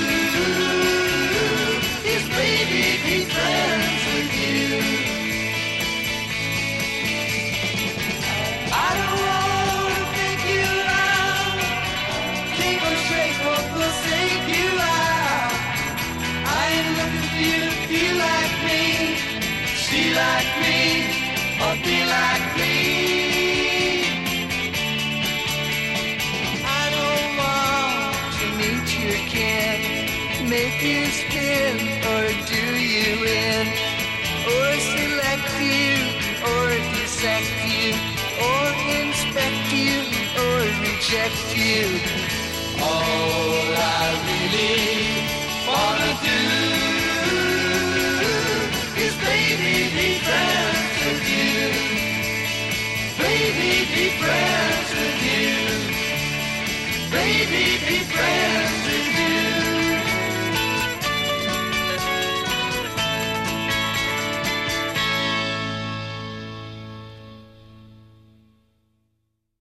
is baby be friends with you. I don't wanna take you out, keep on straight or forsake you out. I ain't looking for you to feel like me, see like me, or be like me. I don't want to meet you again, make you spin or do you in, or select you or dissect you, or inspect you or reject you. All I really wanna do is baby be friends with you, baby be friends with you, baby be friends.